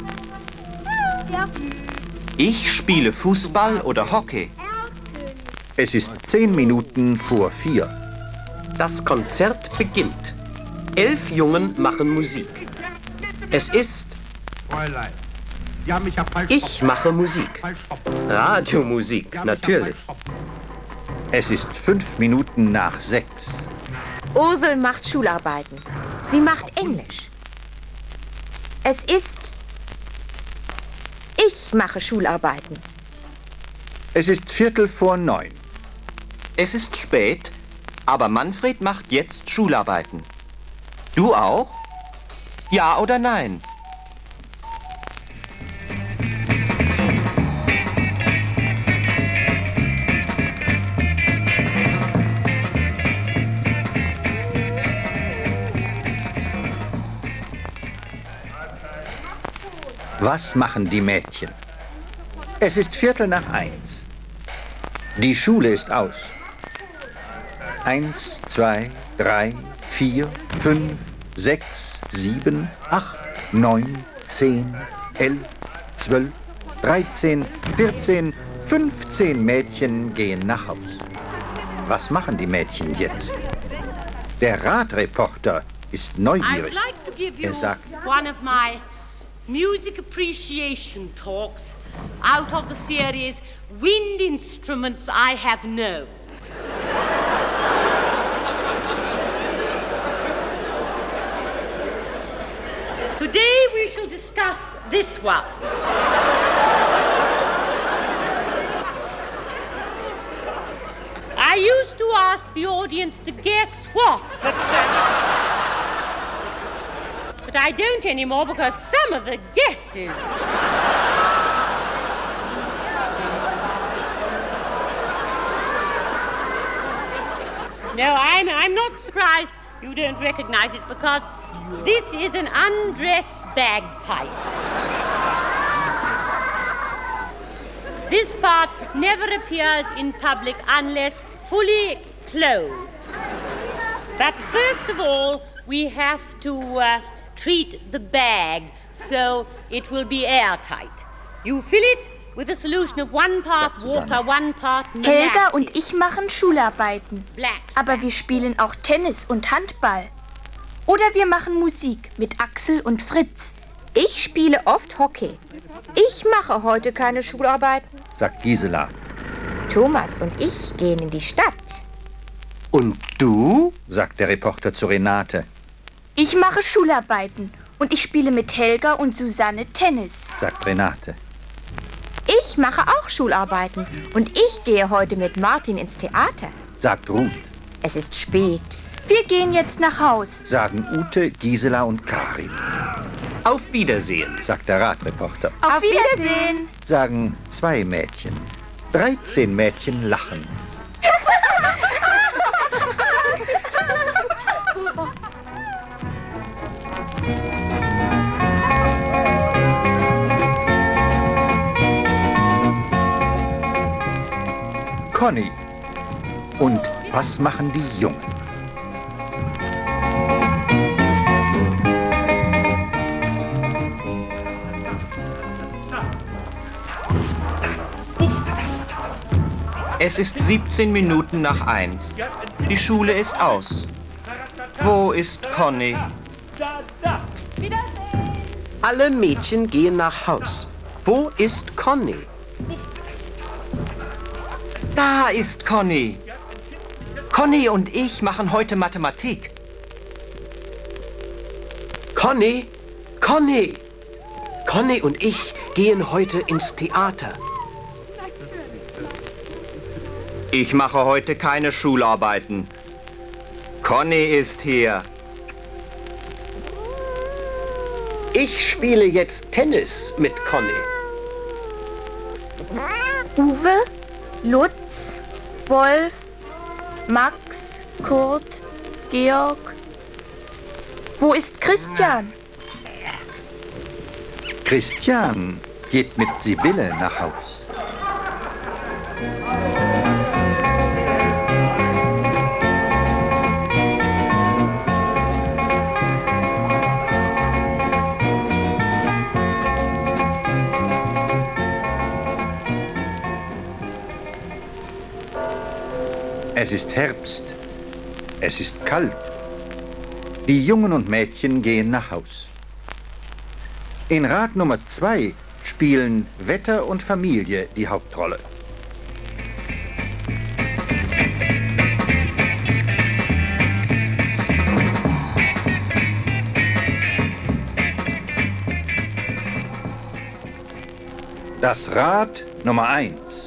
[SPEAKER 18] Ich spiele Fußball oder Hockey.
[SPEAKER 17] Es ist zehn Minuten vor vier.
[SPEAKER 18] Das Konzert beginnt. Elf Jungen machen Musik. Es ist...
[SPEAKER 16] Fräulein, Sie haben mich ja falsch
[SPEAKER 18] Ich mache Musik. Radiomusik, natürlich.
[SPEAKER 17] Es ist fünf Minuten nach sechs.
[SPEAKER 19] Ursel macht Schularbeiten. Sie macht Englisch. Es ist... Ich mache Schularbeiten.
[SPEAKER 17] Es ist Viertel vor neun.
[SPEAKER 18] Es ist spät, aber Manfred macht jetzt Schularbeiten. Du auch? Ja oder nein?
[SPEAKER 17] Was machen die Mädchen? Es ist Viertel nach eins. Die Schule ist aus. Eins, zwei, drei, vier, fünf, sechs, sieben, acht, neun, zehn, elf, zwölf, dreizehn, vierzehn, fünfzehn Mädchen gehen nach Haus. Was machen die Mädchen jetzt? Der Radreporter ist neugierig.
[SPEAKER 21] I'd like to give you
[SPEAKER 17] Er sagt,
[SPEAKER 21] one of my music appreciation talks out of the series Wind Instruments I Have Known. Today we shall discuss this one. I used to ask the audience to guess what, but, uh, but I don't anymore because some of the guesses. No, I'm, I'm not surprised you don't recognize it because this is an undressed bagpipe. This part never appears in public unless fully clothed. But first of all, we have to uh, treat the bag so it will be airtight. You fill it with a solution of one part water, one part molasses.
[SPEAKER 20] Helga und ich machen Schularbeiten. Aber wir spielen auch Tennis und Handball. Oder wir machen Musik mit Axel und Fritz.
[SPEAKER 19] Ich spiele oft Hockey. Ich mache heute keine Schularbeiten.
[SPEAKER 17] sagt Gisela.
[SPEAKER 19] Thomas und ich gehen in die Stadt.
[SPEAKER 17] Und du? sagt der Reporter zu Renate.
[SPEAKER 20] Ich mache Schularbeiten und ich spiele mit Helga und Susanne Tennis,
[SPEAKER 17] sagt Renate.
[SPEAKER 19] Ich mache auch Schularbeiten und ich gehe heute mit Martin ins Theater,
[SPEAKER 17] sagt Ruth.
[SPEAKER 19] Es ist spät.
[SPEAKER 20] Wir gehen jetzt nach Haus,
[SPEAKER 17] sagen Ute, Gisela und Karin. Auf Wiedersehen, sagt der Radreporter.
[SPEAKER 20] Auf Wiedersehen,
[SPEAKER 17] sagen zwei Mädchen. Dreizehn Mädchen lachen. Conny. Und was machen die Jungen?
[SPEAKER 18] Es ist siebzehn Minuten nach eins. Die Schule ist aus. Wo ist Conny?
[SPEAKER 22] Alle Mädchen gehen nach Haus. Wo ist Conny?
[SPEAKER 18] Da ist Conny. Conny und ich machen heute Mathematik.
[SPEAKER 22] Conny, Conny. Conny und ich gehen heute ins Theater.
[SPEAKER 18] Ich mache heute keine Schularbeiten. Conny ist hier.
[SPEAKER 22] Ich spiele jetzt Tennis mit Conny.
[SPEAKER 20] Uwe, Lutz, Wolf, Max, Kurt, Georg. Wo ist Christian?
[SPEAKER 17] Christian geht mit Sibylle nach Haus. Es ist Herbst. Es ist kalt. Die Jungen und Mädchen gehen nach Haus. In Rat Nummer zwei spielen Wetter und Familie die Hauptrolle. Das Rad Nummer eins.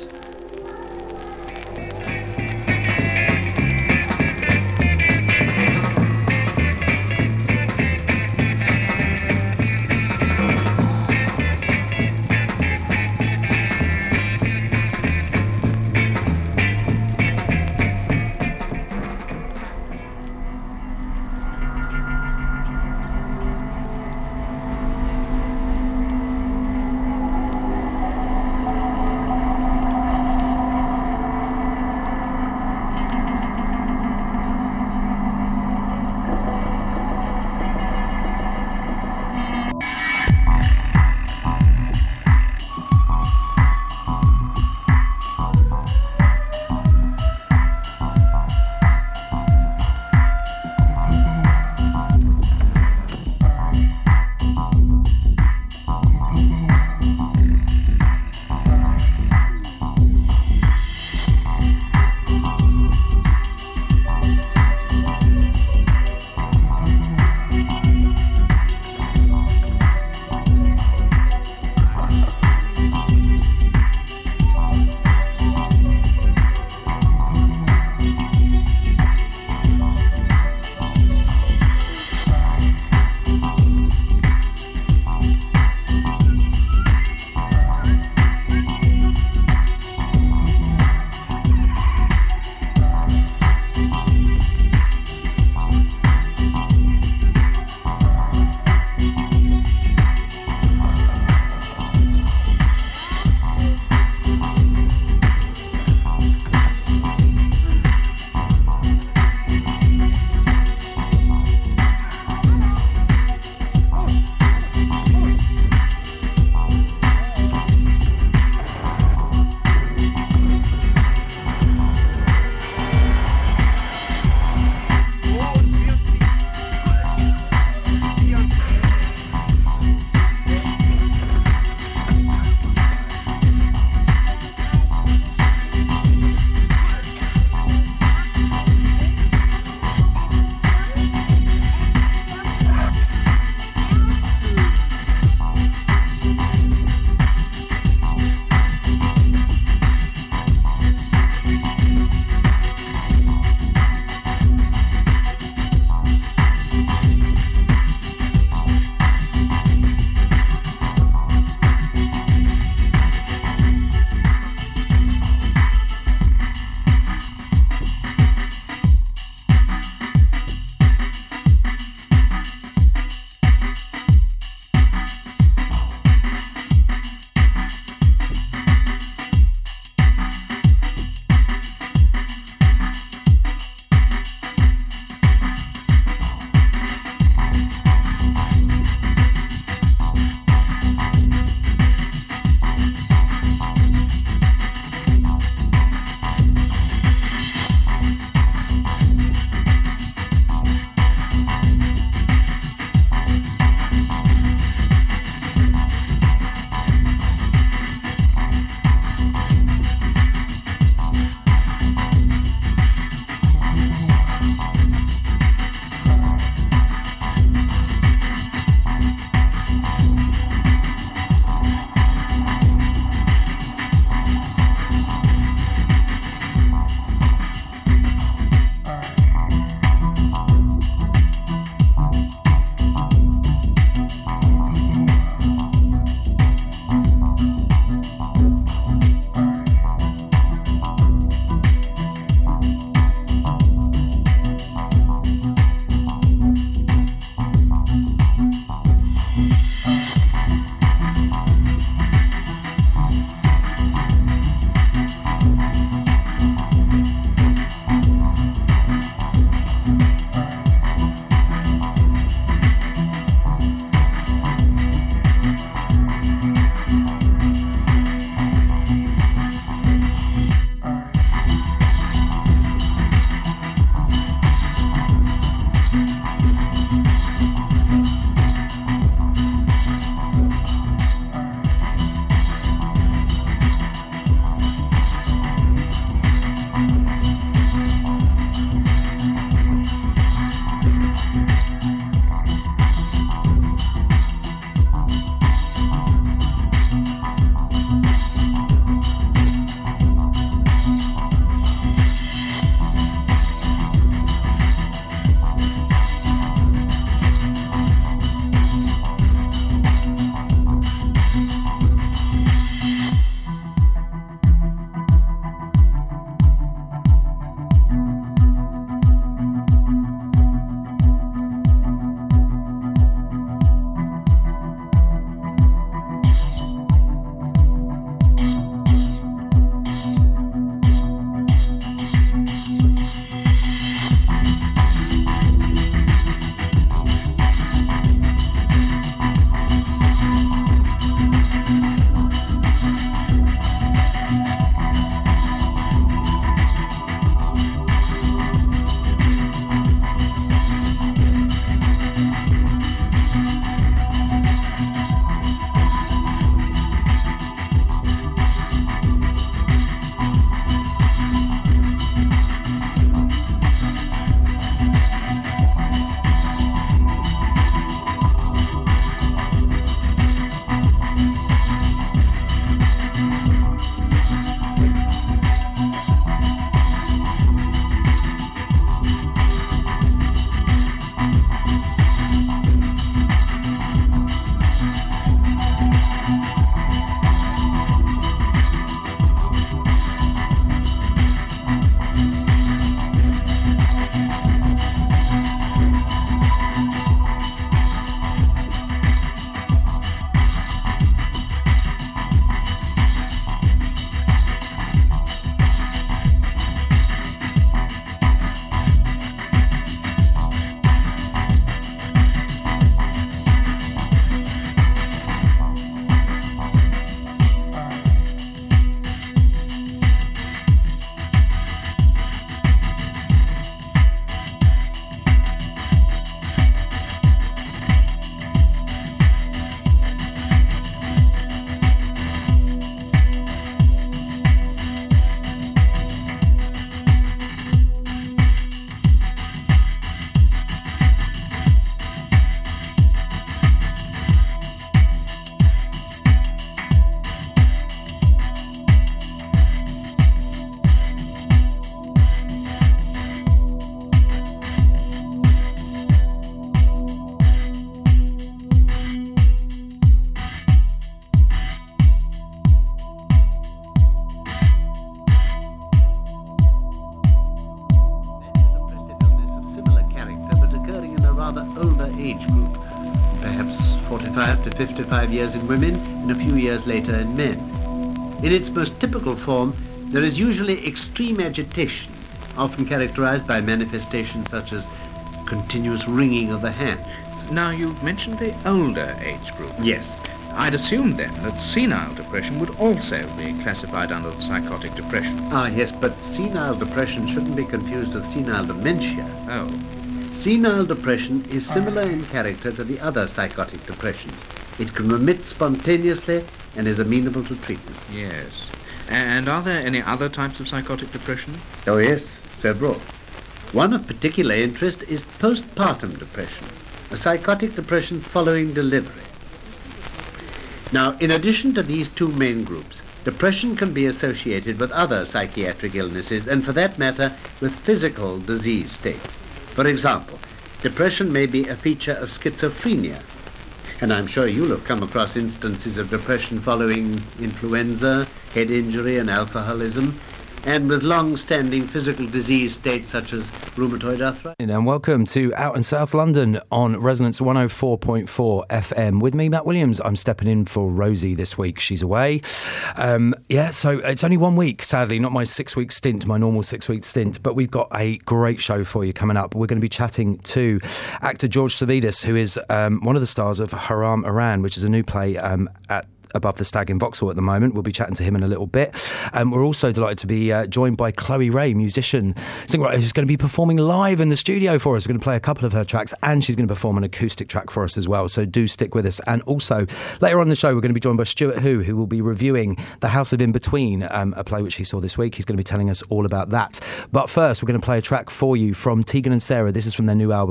[SPEAKER 12] fifty-five years in women and a few years later in men. In its most typical form, there is usually extreme agitation, often characterized by manifestations such as continuous wringing of the hand.
[SPEAKER 11] Now, you've mentioned the older age group.
[SPEAKER 12] Yes.
[SPEAKER 11] I'd assume then that senile depression would also be classified under the psychotic depression.
[SPEAKER 12] Ah, yes, but senile depression shouldn't be confused with senile dementia.
[SPEAKER 11] Oh.
[SPEAKER 12] Senile depression is similar in character to the other psychotic depressions. It can remit spontaneously and is amenable to treatment.
[SPEAKER 11] Yes. And are there any other types of psychotic depression?
[SPEAKER 12] Oh, yes, several. One of particular interest is postpartum depression, a psychotic depression following delivery. Now, in addition to these two main groups, depression can be associated with other psychiatric illnesses and, for that matter, with physical disease states. For example, depression may be a feature of schizophrenia, and I'm sure you'll have come across instances of depression following influenza, head injury, and alcoholism, and with long-standing physical disease states such as rheumatoid arthritis.
[SPEAKER 1] And welcome to Out in South London on Resonance one oh four point four F M. With me, Matt Williams. I'm stepping in for Rosie this week. She's away. Um, yeah, so it's only one week, sadly, not my six-week stint, my normal six-week stint, but we've got a great show for you coming up. We're going to be chatting to actor George Savvidis, who is um, one of the stars of Haram Iran, which is a new play um, at Above the Stag in Vauxhall at the moment. We'll be chatting to him in a little bit. Um, we're also delighted to be uh, joined by Chloe Ray, musician, singer, who's going to be performing live in the studio for us. We're going to play a couple of her tracks, and she's going to perform an acoustic track for us as well. So do stick with us. And also, later on in the show, we're going to be joined by Stuart Hu, who will be reviewing The House of In Between, um, a play which he saw this week. He's going to be telling us all about that. But first, we're going to play a track for you from Tegan and Sarah. This is from their new album.